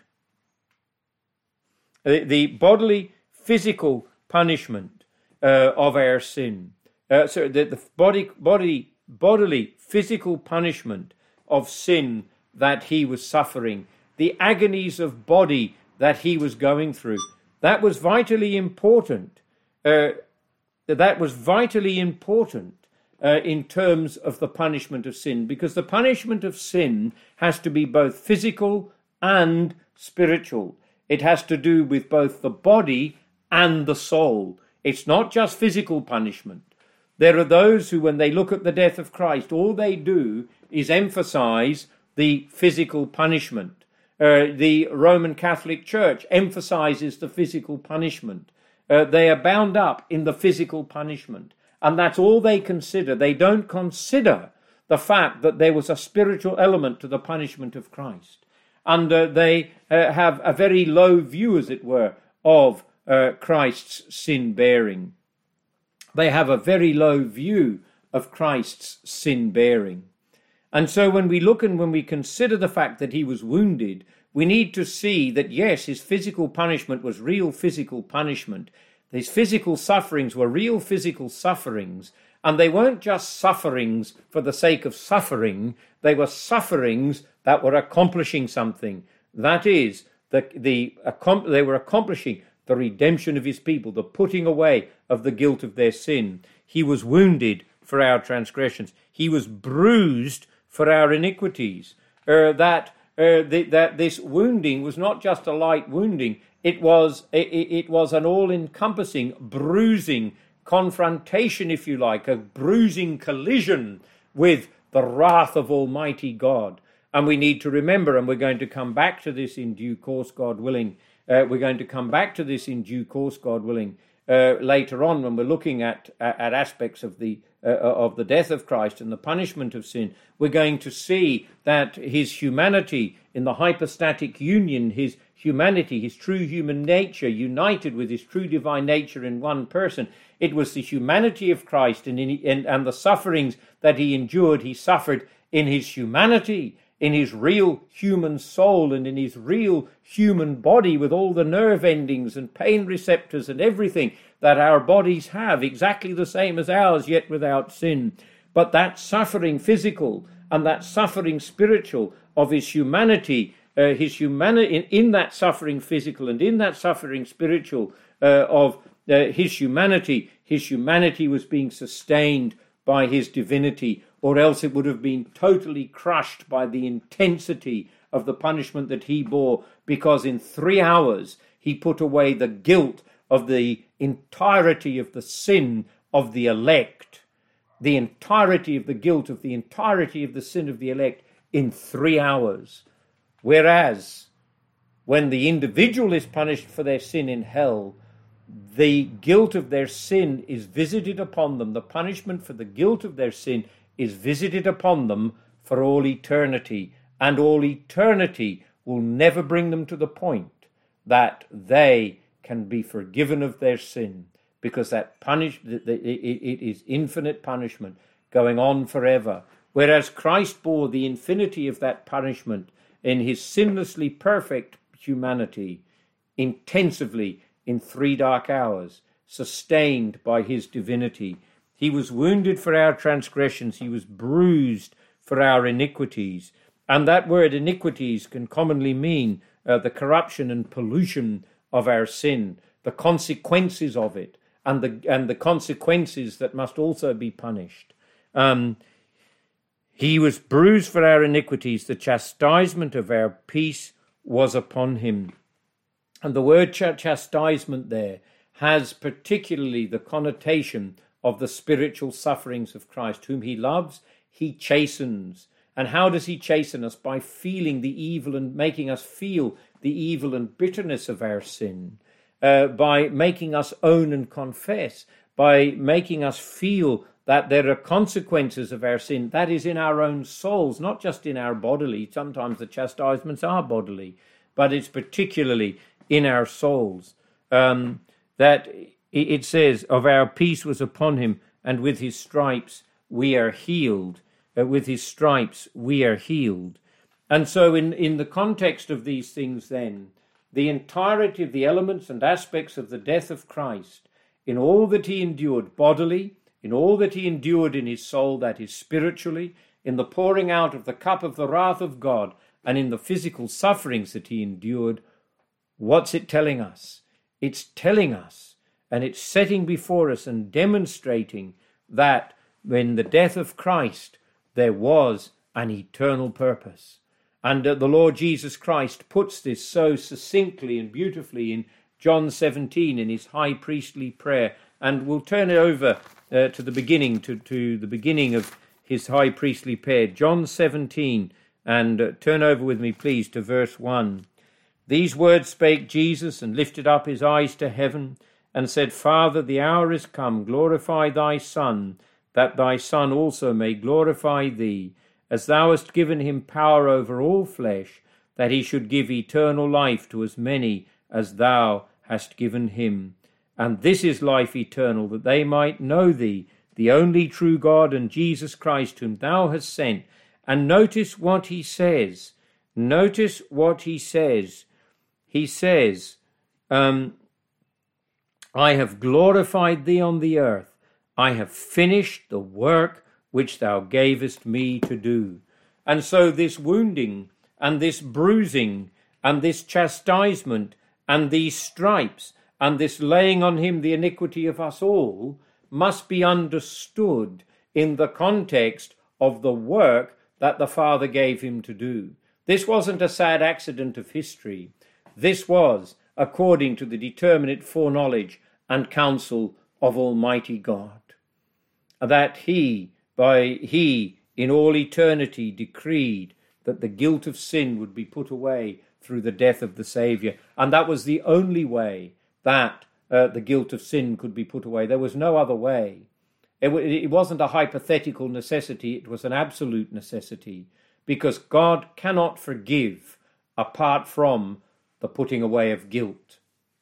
The, the bodily, physical punishment uh, of our sin. Uh, so the, the body, body, bodily, physical punishment of sin that he was suffering. The agonies of body that he was going through. That was vitally important. Uh, that was vitally important uh, in terms of the punishment of sin, because the punishment of sin has to be both physical and spiritual. It has to do with both the body and the soul. It's not just physical punishment. There are those who, when they look at the death of Christ, all they do is emphasize the physical punishment. Uh, the Roman Catholic Church emphasizes the physical punishment. Uh, they are bound up in the physical punishment, and that's all they consider. They don't consider the fact that there was a spiritual element to the punishment of Christ, and uh, they uh, have a very low view, as it were, of uh, Christ's sin-bearing. They have a very low view of Christ's sin-bearing. And so when we look and when we consider the fact that he was wounded, we need to see that, yes, his physical punishment was real physical punishment. His physical sufferings were real physical sufferings, and they weren't just sufferings for the sake of suffering. They were sufferings that were accomplishing something. That is, the, the, they were accomplishing the redemption of his people, the putting away of the guilt of their sin. He was wounded for our transgressions. He was bruised for our iniquities. Uh, that uh, the, that this wounding was not just a light wounding. It was it, it was an all-encompassing bruising confrontation, if you like, a bruising collision with the wrath of Almighty God. And we need to remember, and we're going to come back to this in due course, God willing. Uh, we're going to come back to this in due course, God willing, uh, later on when we're looking at at aspects of the uh, of the death of Christ and the punishment of sin. We're going to see that his humanity in the hypostatic union, his humanity, his true human nature, united with his true divine nature in one person. It was the humanity of Christ and, in, in, and the sufferings that he endured, he suffered in his humanity, in his real human soul and in his real human body, with all the nerve endings and pain receptors and everything that our bodies have, exactly the same as ours, yet without sin. But that suffering physical and that suffering spiritual of his humanity, uh, his humanity in, in that suffering physical and in that suffering spiritual uh, of uh, his humanity, his humanity was being sustained by his divinity, or else it would have been totally crushed by the intensity of the punishment that he bore, because in three hours he put away the guilt of the entirety of the sin of the elect, the entirety of the guilt of the entirety of the sin of the elect in three hours. Whereas when the individual is punished for their sin in hell, the guilt of their sin is visited upon them. The punishment for the guilt of their sin is visited upon them for all eternity, and all eternity will never bring them to the point that they can be forgiven of their sin, because that punish it is infinite punishment going on forever. Whereas Christ bore the infinity of that punishment in his sinlessly perfect humanity, intensively in three dark hours, sustained by his divinity. He was wounded for our transgressions, he was bruised for our iniquities. And that word iniquities can commonly mean uh, the corruption and pollution of our sin, the consequences of it, and the and the consequences that must also be punished. Um, he was bruised for our iniquities, the chastisement of our peace was upon him. And the word ch- chastisement there has particularly the connotation of the spiritual sufferings of Christ, whom he loves, he chastens. And how does he chasten us? By feeling the evil and making us feel the evil and bitterness of our sin, uh, by making us own and confess, by making us feel that there are consequences of our sin. That is in our own souls, not just in our bodily. Sometimes the chastisements are bodily, but it's particularly in our souls. Um, that it says, of our peace was upon him, and with his stripes we are healed. Uh, with his stripes we are healed. And so in, in the context of these things then, the entirety of the elements and aspects of the death of Christ, in all that he endured bodily, in all that he endured in his soul, that is spiritually, in the pouring out of the cup of the wrath of God, and in the physical sufferings that he endured, what's it telling us? It's telling us, and it's setting before us and demonstrating that when the death of Christ, there was an eternal purpose. And uh, the Lord Jesus Christ puts this so succinctly and beautifully in John seventeen in his high priestly prayer. And we'll turn it over uh, to the beginning, to, to the beginning of his high priestly prayer. John seventeen, and uh, turn over with me, please, to verse one. These words spake Jesus, and lifted up his eyes to heaven, and said, Father, the hour is come, glorify thy Son, that thy Son also may glorify thee, as thou hast given him power over all flesh, that he should give eternal life to as many as thou hast given him. And this is life eternal, that they might know thee, the only true God, and Jesus Christ, whom thou hast sent. And notice what he says. Notice what he says. He says, um, I have glorified thee on the earth. I have finished the work which thou gavest me to do. And so this wounding and this bruising and this chastisement and these stripes and this laying on him the iniquity of us all must be understood in the context of the work that the Father gave him to do. This wasn't a sad accident of history. This was according to the determinate foreknowledge and counsel of Almighty God, that he, by he, in all eternity decreed that the guilt of sin would be put away through the death of the Saviour. And that was the only way that uh, the guilt of sin could be put away. There was no other way. It, it wasn't a hypothetical necessity, it was an absolute necessity, because God cannot forgive apart from the putting away of guilt.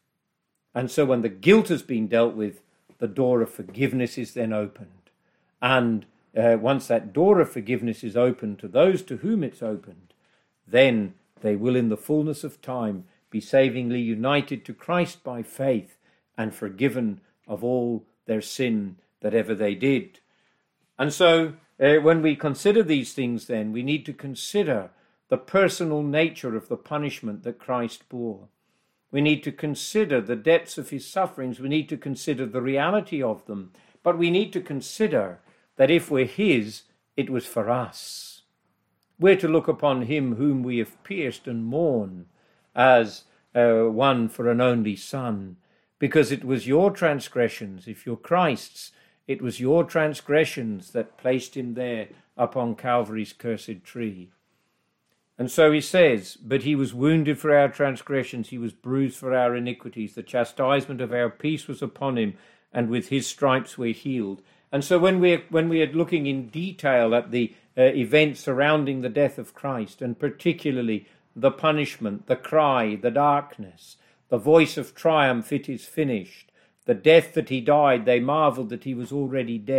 And so when the guilt has been dealt with, the door of forgiveness is then opened. And uh, once that door of forgiveness is opened to those to whom it's opened, then they will in the fullness of time be savingly united to Christ by faith and forgiven of all their sin that ever they did. And so uh, when we consider these things, then we need to consider the personal nature of the punishment that Christ bore. We need to consider the depths of his sufferings. We need to consider the reality of them. But we need to consider that if we're his, it was for us. We're to look upon him whom we have pierced and mourn as uh, one for an only son, because it was your transgressions, if you're Christ's, it was your transgressions that placed him there upon Calvary's cursed tree. And so he says, but he was wounded for our transgressions, he was bruised for our iniquities, the chastisement of our peace was upon him, and with his stripes we're healed. And so when we're, when we are looking in detail at the uh, events surrounding the death of Christ, and particularly the punishment, the cry, the darkness, the voice of triumph, it is finished, the death that he died, they marveled that he was already dead.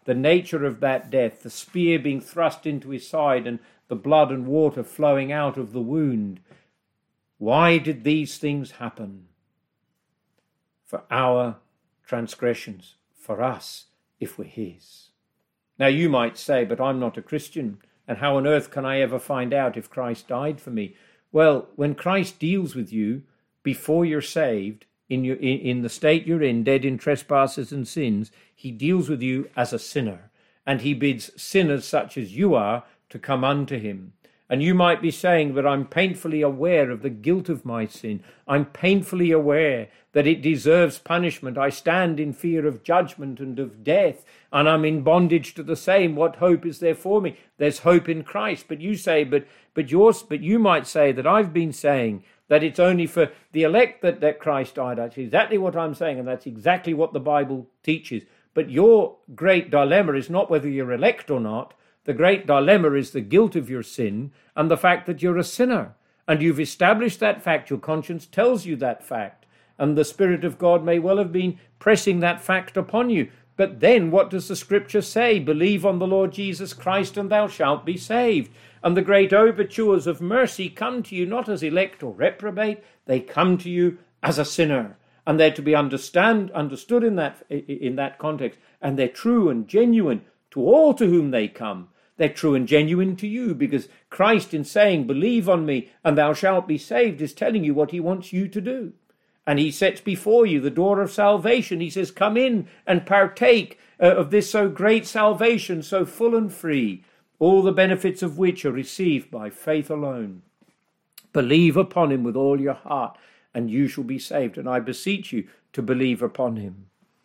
the nature of that death, the spear being thrust into his side and the blood and water flowing out of the wound. Why did these things happen? For our transgressions, for us, if we're his. Now you might say, but I'm not a Christian, and how on earth can I ever find out if Christ died for me? Well, when Christ deals with you before you're saved, in your in, in the state you're in, dead in trespasses and sins, he deals with you as a sinner, and he bids sinners such as you are to come unto him. And you might be saying, but I'm painfully aware of the guilt of my sin. I'm painfully aware that it deserves punishment. I stand in fear of judgment and of death, and I'm in bondage to the same. What hope is there for me? There's hope in Christ. But you say, but but yours, but you might say that I've been saying that it's only for the elect that, that Christ died. That's exactly what I'm saying, and that's exactly what the Bible teaches. But your great dilemma is not whether you're elect or not. The great dilemma is the guilt of your sin and the fact that you're a sinner. And you've established that fact. Your conscience tells you that fact. And the Spirit of God may well have been pressing that fact upon you. But then what does the Scripture say? Believe on the Lord Jesus Christ and thou shalt be saved. And the great overtures of mercy come to you not as elect or reprobate. They come to you as a sinner. And they're to be understand, understood in that, in that context. And they're true and genuine to all to whom they come. They're true and genuine to you, because Christ, in saying, believe on me and thou shalt be saved, is telling you what he wants you to do. And he sets before you the door of salvation. He says, come in and partake uh, of this so great salvation, so full and free, all the benefits of which are received by faith alone. Believe upon him with all your heart, and you shall be saved. And I beseech you to believe upon him.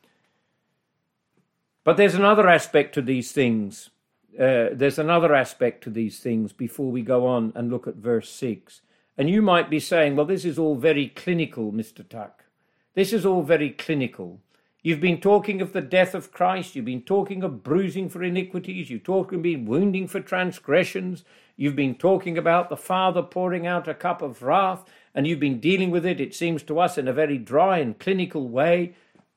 But there's another aspect to these things. Uh, there's another aspect to these things before we go on and look at verse six. And you might be saying, well, this is all very clinical, Mister Tuck. This is all very clinical. You've been talking of the death of Christ. You've been talking of bruising for iniquities. You've talking been wounding for transgressions. You've been talking about the Father pouring out a cup of wrath, and you've been dealing with it, it seems to us, in a very dry and clinical way.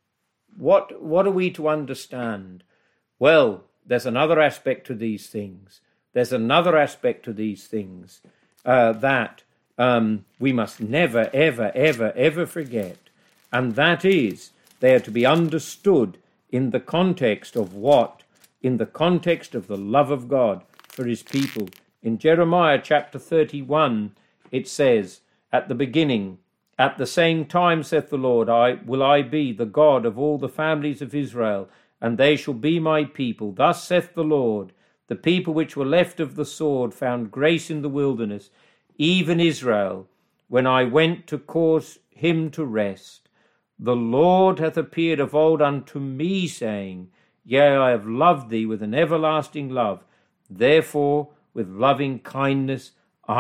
What, what are we to understand? Well, there's another aspect to these things. There's another aspect to these things uh, that um, we must never, ever, ever, ever forget. And that is, they are to be understood in the context of what? In the context of the love of God for his people. In Jeremiah chapter thirty-one, it says, at the beginning, at the same time, saith the Lord, I will I be the God of all the families of Israel, and they shall be my people. Thus saith the Lord, the people which were left of the sword found grace in the wilderness, even Israel, when I went to cause him to rest. The Lord hath appeared of old unto me, saying, Yea, I have loved thee with an everlasting love. Therefore, with loving kindness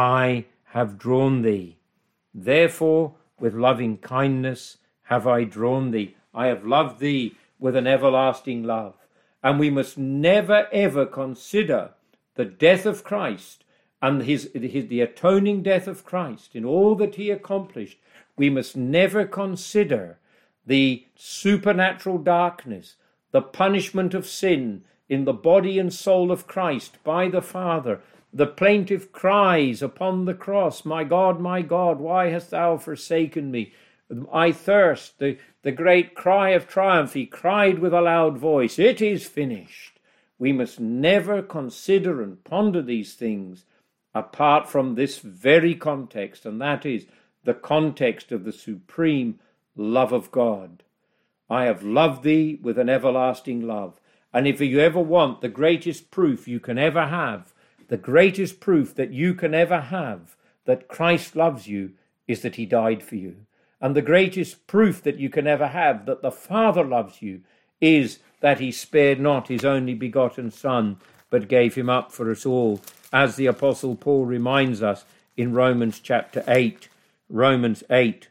I have drawn thee. Therefore, with loving kindness have I drawn thee. I have loved thee with an everlasting love. And we must never, ever consider the death of Christ and his, his the atoning death of Christ in all that he accomplished. We must never consider the supernatural darkness, the punishment of sin in the body and soul of Christ by the Father, the plaintive cries upon the cross, My God, my God, why hast thou forsaken me? I thirst, the, the great cry of triumph. He cried with a loud voice, It is finished. We must never consider and ponder these things apart from this very context, and that is the context of the supreme love of God. I have loved thee with an everlasting love. And if you ever want the greatest proof you can ever have, the greatest proof that you can ever have that Christ loves you is that he died for you. And the greatest proof that you can ever have that the Father loves you is that he spared not his only begotten Son, but gave him up for us all, as the Apostle Paul reminds us in Romans chapter eight, Romans eight,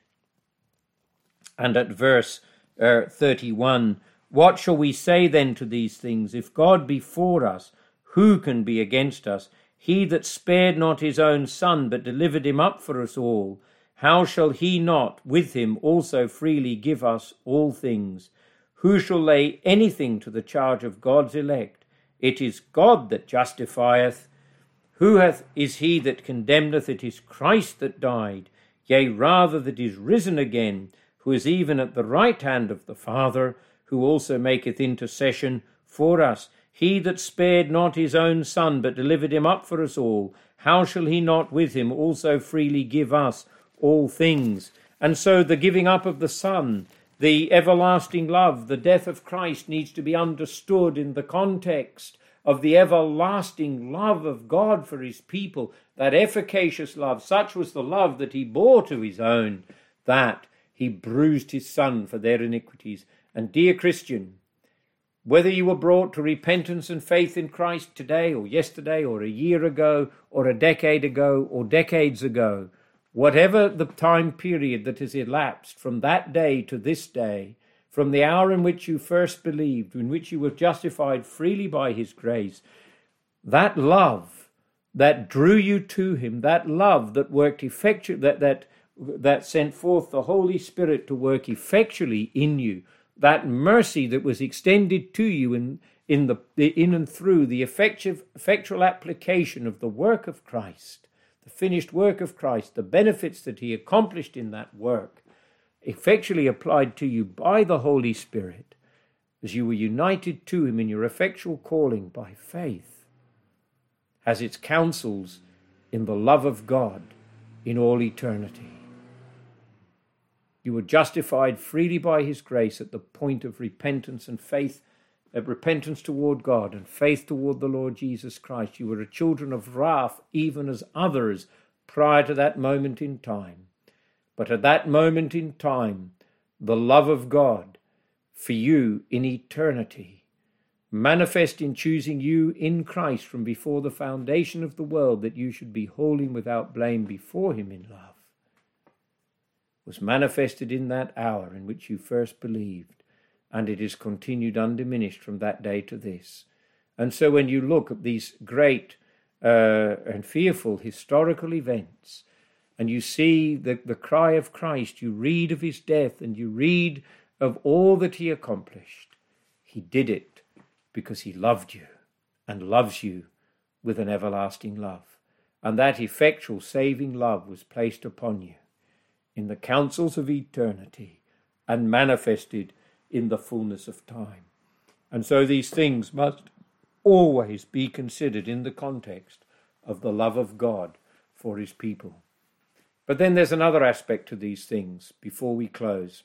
and at verse uh, thirty-one, What shall we say then to these things? If God be for us, who can be against us? He that spared not his own Son, but delivered him up for us all, how shall he not with him also freely give us all things? Who shall lay anything to the charge of God's elect? It is God that justifieth. Who hath is he that condemneth? It is Christ that died, yea, rather that is risen again, who is even at the right hand of the Father, who also maketh intercession for us. He that spared not his own Son, but delivered him up for us all, how shall he not with him also freely give us all things? And so the giving up of the Son, the everlasting love, the death of Christ needs to be understood in the context of the everlasting love of God for his people, that efficacious love. Such was the love that he bore to his own, that he bruised his Son for their iniquities. And dear Christian, whether you were brought to repentance and faith in Christ today or yesterday or a year ago or a decade ago or decades ago, whatever the time period that has elapsed from that day to this day, from the hour in which you first believed, in which you were justified freely by his grace, that love that drew you to him, that love that worked effectually, that, that, that sent forth the Holy Spirit to work effectually in you, that mercy that was extended to you in, in, the, in and through the effective, effectual application of the work of Christ, the finished work of Christ, the benefits that he accomplished in that work, effectually applied to you by the Holy Spirit, as you were united to him in your effectual calling by faith, has its counsels in the love of God in all eternity. You were justified freely by his grace at the point of repentance and faith, uh, repentance toward God and faith toward the Lord Jesus Christ. You were a children of wrath, even as others, prior to that moment in time. But at that moment in time, the love of God for you in eternity, manifest in choosing you in Christ from before the foundation of the world, that you should be holy and without blame before him in love, was manifested in that hour in which you first believed, and it is continued undiminished from that day to this. And so when you look at these great uh, and fearful historical events, and you see the, the cry of Christ, you read of his death, and you read of all that he accomplished, he did it because he loved you and loves you with an everlasting love. And that effectual saving love was placed upon you in the counsels of eternity and manifested in the fullness of time. And so these things must always be considered in the context of the love of God for his people. But then there's another aspect to these things before we close.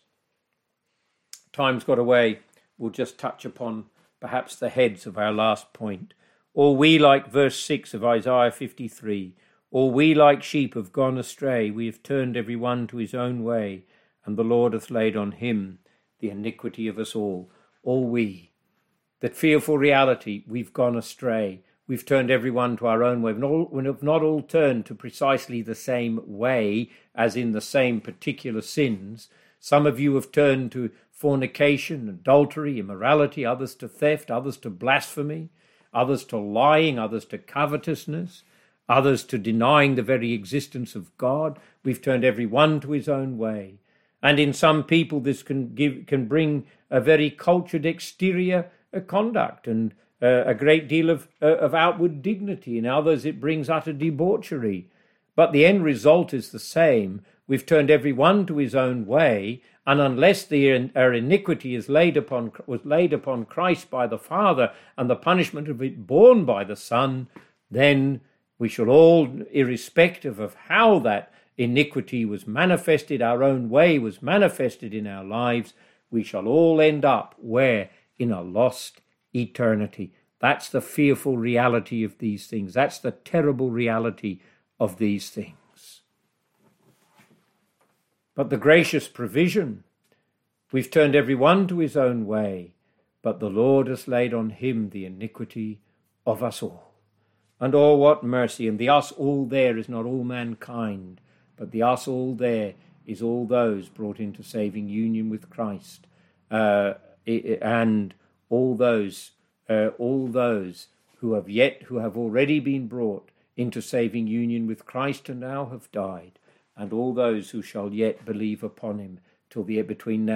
Time's got away. We'll just touch upon perhaps the heads of our last point. Or we, like verse six of Isaiah fifty-three, or we like sheep have gone astray, we have turned every one to his own way, and the Lord hath laid on him the iniquity of us all. All we, that fearful reality, we've gone astray. We've turned everyone to our own way. We have not all turned to precisely the same way, as in the same particular sins. Some of you have turned to fornication, adultery, immorality, others to theft, others to blasphemy, others to lying, others to covetousness, others to denying the very existence of God. We've turned every one to his own way. And in some people this can give can bring a very cultured exterior uh, conduct and uh, a great deal of, uh, of outward dignity. In others it brings utter debauchery. But the end result is the same. We've turned every one to his own way, and unless the, our iniquity is laid upon, was laid upon Christ by the Father, and the punishment of it borne by the Son, then we shall all, irrespective of how that iniquity was manifested, our own way was manifested in our lives, we shall all end up where? In a lost eternity. That's the fearful reality of these things. That's the terrible reality of these things. But the gracious provision, we've turned every one to his own way, but the Lord has laid on him the iniquity of us all. And oh, what mercy! And the us all there is not all mankind, but the us all there is all those brought into saving union with Christ, uh, and all those, uh, all those who have yet, who have already been brought into saving union with Christ and now have died, and all those who shall yet believe upon him till the between now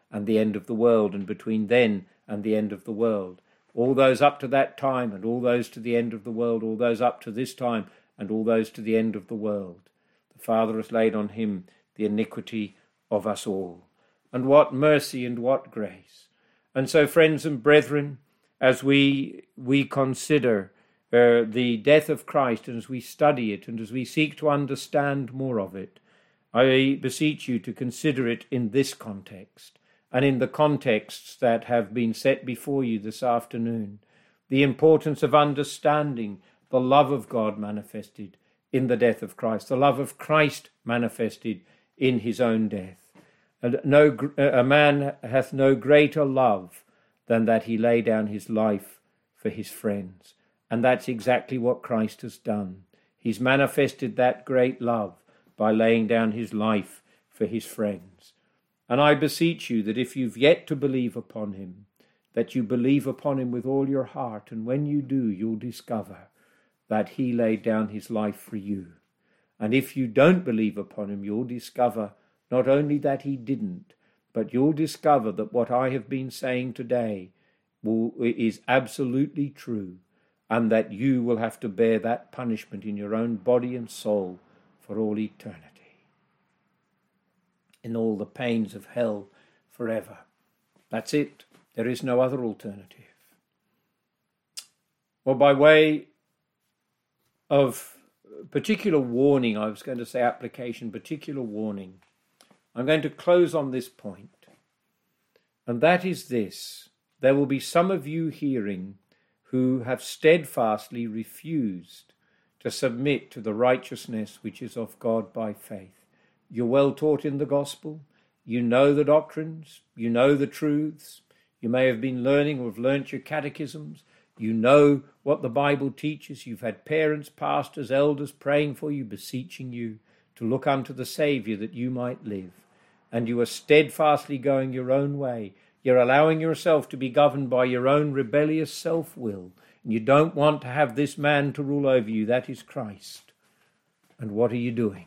and the end of the world, and between then and the end of the world. All those up to that time, and all those to the end of the world, all those up to this time, and all those to the end of the world. The Father has laid on him the iniquity of us all. And what mercy and what grace. And so, friends and brethren, as we we consider uh, the death of Christ, and as we study it, and as we seek to understand more of it, I beseech you to consider it in this context, and in the contexts that have been set before you this afternoon, the importance of understanding the love of God manifested in the death of Christ, the love of Christ manifested in his own death. And no, a man hath no greater love than that he lay down his life for his friends. And that's exactly what Christ has done. He's manifested that great love by laying down his life for his friends. And I beseech you that if you've yet to believe upon him, that you believe upon him with all your heart, and when you do, you'll discover that he laid down his life for you. And if you don't believe upon him, you'll discover not only that he didn't, but you'll discover that what I have been saying today will, is absolutely true, and that you will have to bear that punishment in your own body and soul for all eternity, in all the pains of hell forever. That's it. There is no other alternative. Well, by way of particular warning, I was going to say application, particular warning, I'm going to close on this point, and that is this. There will be some of you hearing who have steadfastly refused to submit to the righteousness which is of God by faith. You're well taught in the gospel. You know the doctrines. You know the truths. You may have been learning or have learnt your catechisms. You know what the Bible teaches. You've had parents, pastors, elders praying for you, beseeching you to look unto the Saviour that you might live. And you are steadfastly going your own way. You're allowing yourself to be governed by your own rebellious self-will. And you don't want to have this man to rule over you. That is Christ. And what are you doing?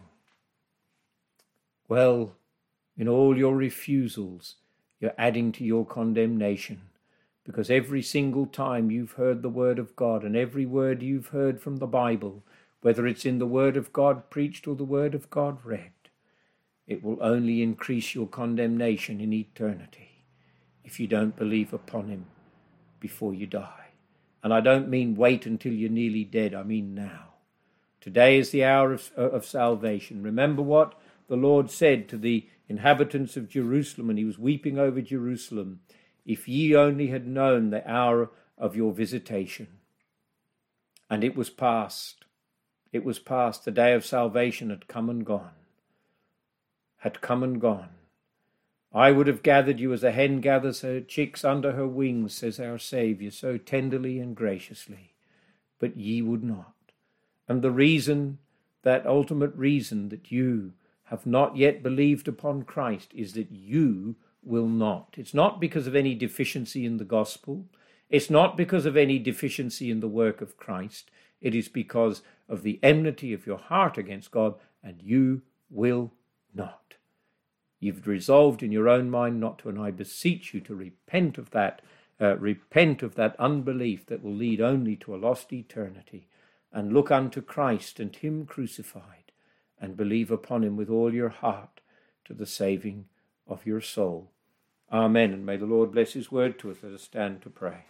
Well, in all your refusals, you're adding to your condemnation. Because every single time you've heard the word of God, and every word you've heard from the Bible, whether it's in the word of God preached or the word of God read, it will only increase your condemnation in eternity if you don't believe upon him before you die. And I don't mean wait until you're nearly dead. I mean now. Today is the hour of, of salvation. Remember what the Lord said to the inhabitants of Jerusalem, and he was weeping over Jerusalem. If ye only had known the hour of your visitation. And it was past. It was past. The day of salvation had come and gone. Had come and gone. I would have gathered you as a hen gathers her chicks under her wings, says our Saviour, so tenderly and graciously. But ye would not. And the reason, that ultimate reason that you have not yet believed upon Christ is that you will not. It's not because of any deficiency in the gospel. It's not because of any deficiency in the work of Christ. It is because of the enmity of your heart against God, and you will not. You've resolved in your own mind not to, and I beseech you to repent of that, uh, repent of that unbelief that will lead only to a lost eternity, and look unto Christ and him crucified, and believe upon him with all your heart to the saving of your soul. Amen. And may the Lord bless his word to us. Let us stand to pray.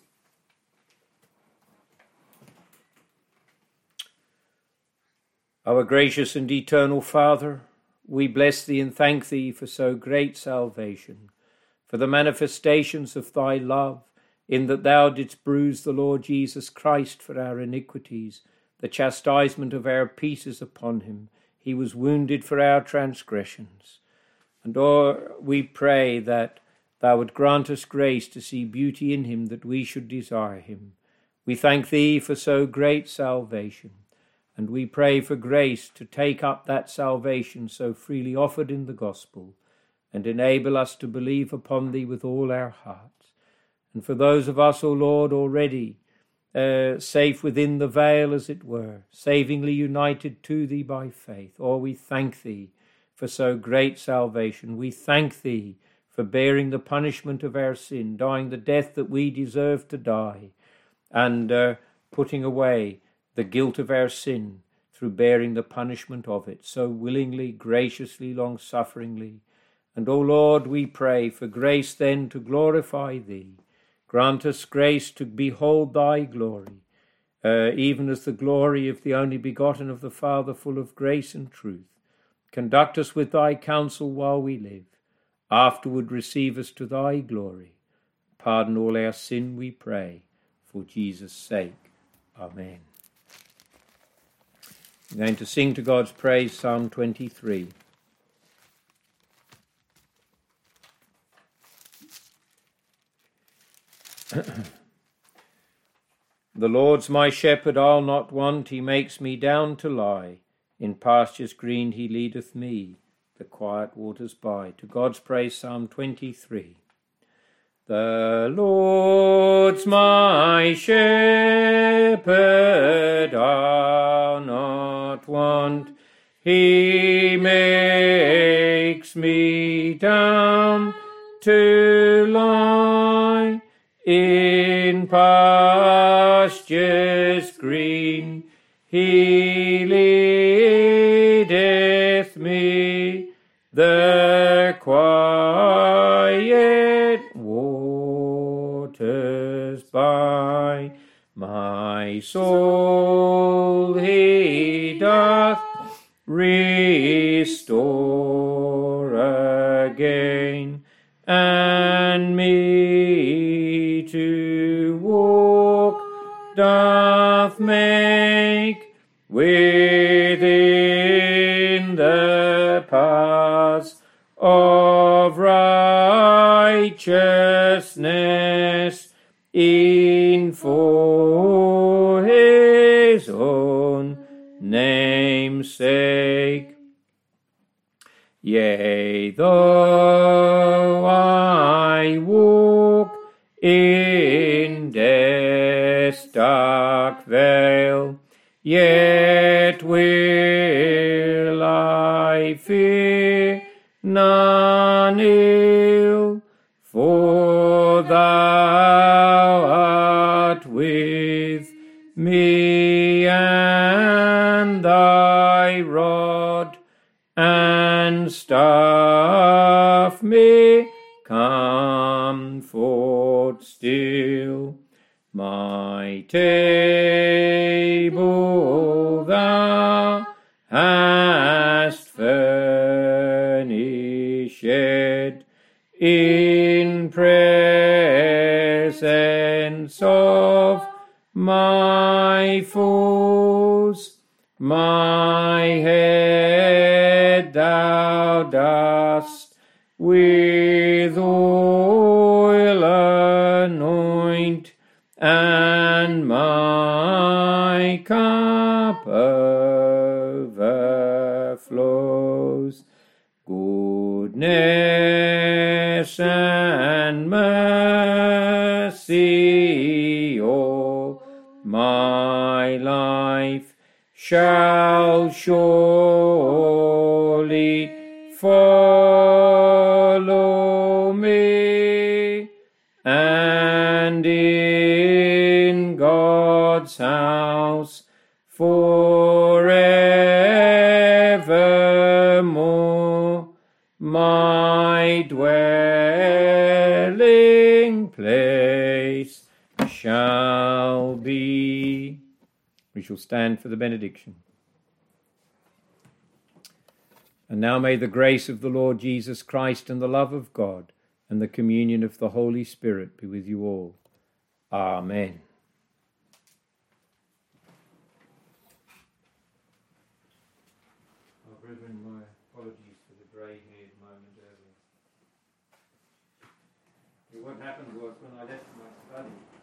Our gracious and eternal Father, we bless thee and thank thee for so great salvation, for the manifestations of thy love, in that thou didst bruise the Lord Jesus Christ for our iniquities. The chastisement of our peace is upon him. He was wounded for our transgressions. And oh, we pray that thou would grant us grace to see beauty in him, that we should desire him. We thank thee for so great salvation, and we pray for grace to take up that salvation so freely offered in the gospel, and enable us to believe upon thee with all our hearts. And for those of us, O Lord, already uh, safe within the veil, as it were, savingly united to thee by faith, oh, we thank thee for so great salvation. We thank thee for bearing the punishment of our sin, dying the death that we deserve to die, and uh, putting away the guilt of our sin through bearing the punishment of it, so willingly, graciously, long-sufferingly. And, O Lord, we pray for grace then to glorify Thee. Grant us grace to behold Thy glory, uh, even as the glory of the only begotten of the Father, full of grace and truth. Conduct us with Thy counsel while we live. Afterward receive us to Thy glory. Pardon all our sin, we pray, for Jesus' sake. Amen. We're going to sing to God's praise Psalm twenty-three. The Lord's my shepherd, I'll not want. He makes me down to lie. In pastures green he leadeth me, the quiet waters by. To God's praise Psalm twenty-three. The Lord's my shepherd, I'll not want. He makes me down to lie in pastures green. He leadeth me the quiet waters by. My soul he doth restore again, and me to walk doth make within the paths of righteousness, in for his own name's sake. Yea, though I walk in death's dark vale, yet will I fear none ill, for thou art with me, and thy rod and staff me comfort still. My table thou hast furnished in presence of my foes. My head thou dost with oil anoint, and my cup overflows. Goodness and mercy all my life shall surely follow me, and in God's house forevermore my dwelling place shall be. We shall stand for the benediction. And now may the grace of the Lord Jesus Christ and the love of God and the communion of the Holy Spirit be with you all. Amen. Oh, brethren, my apologies for the grey-haired moment earlier. What happened was, when I left my study,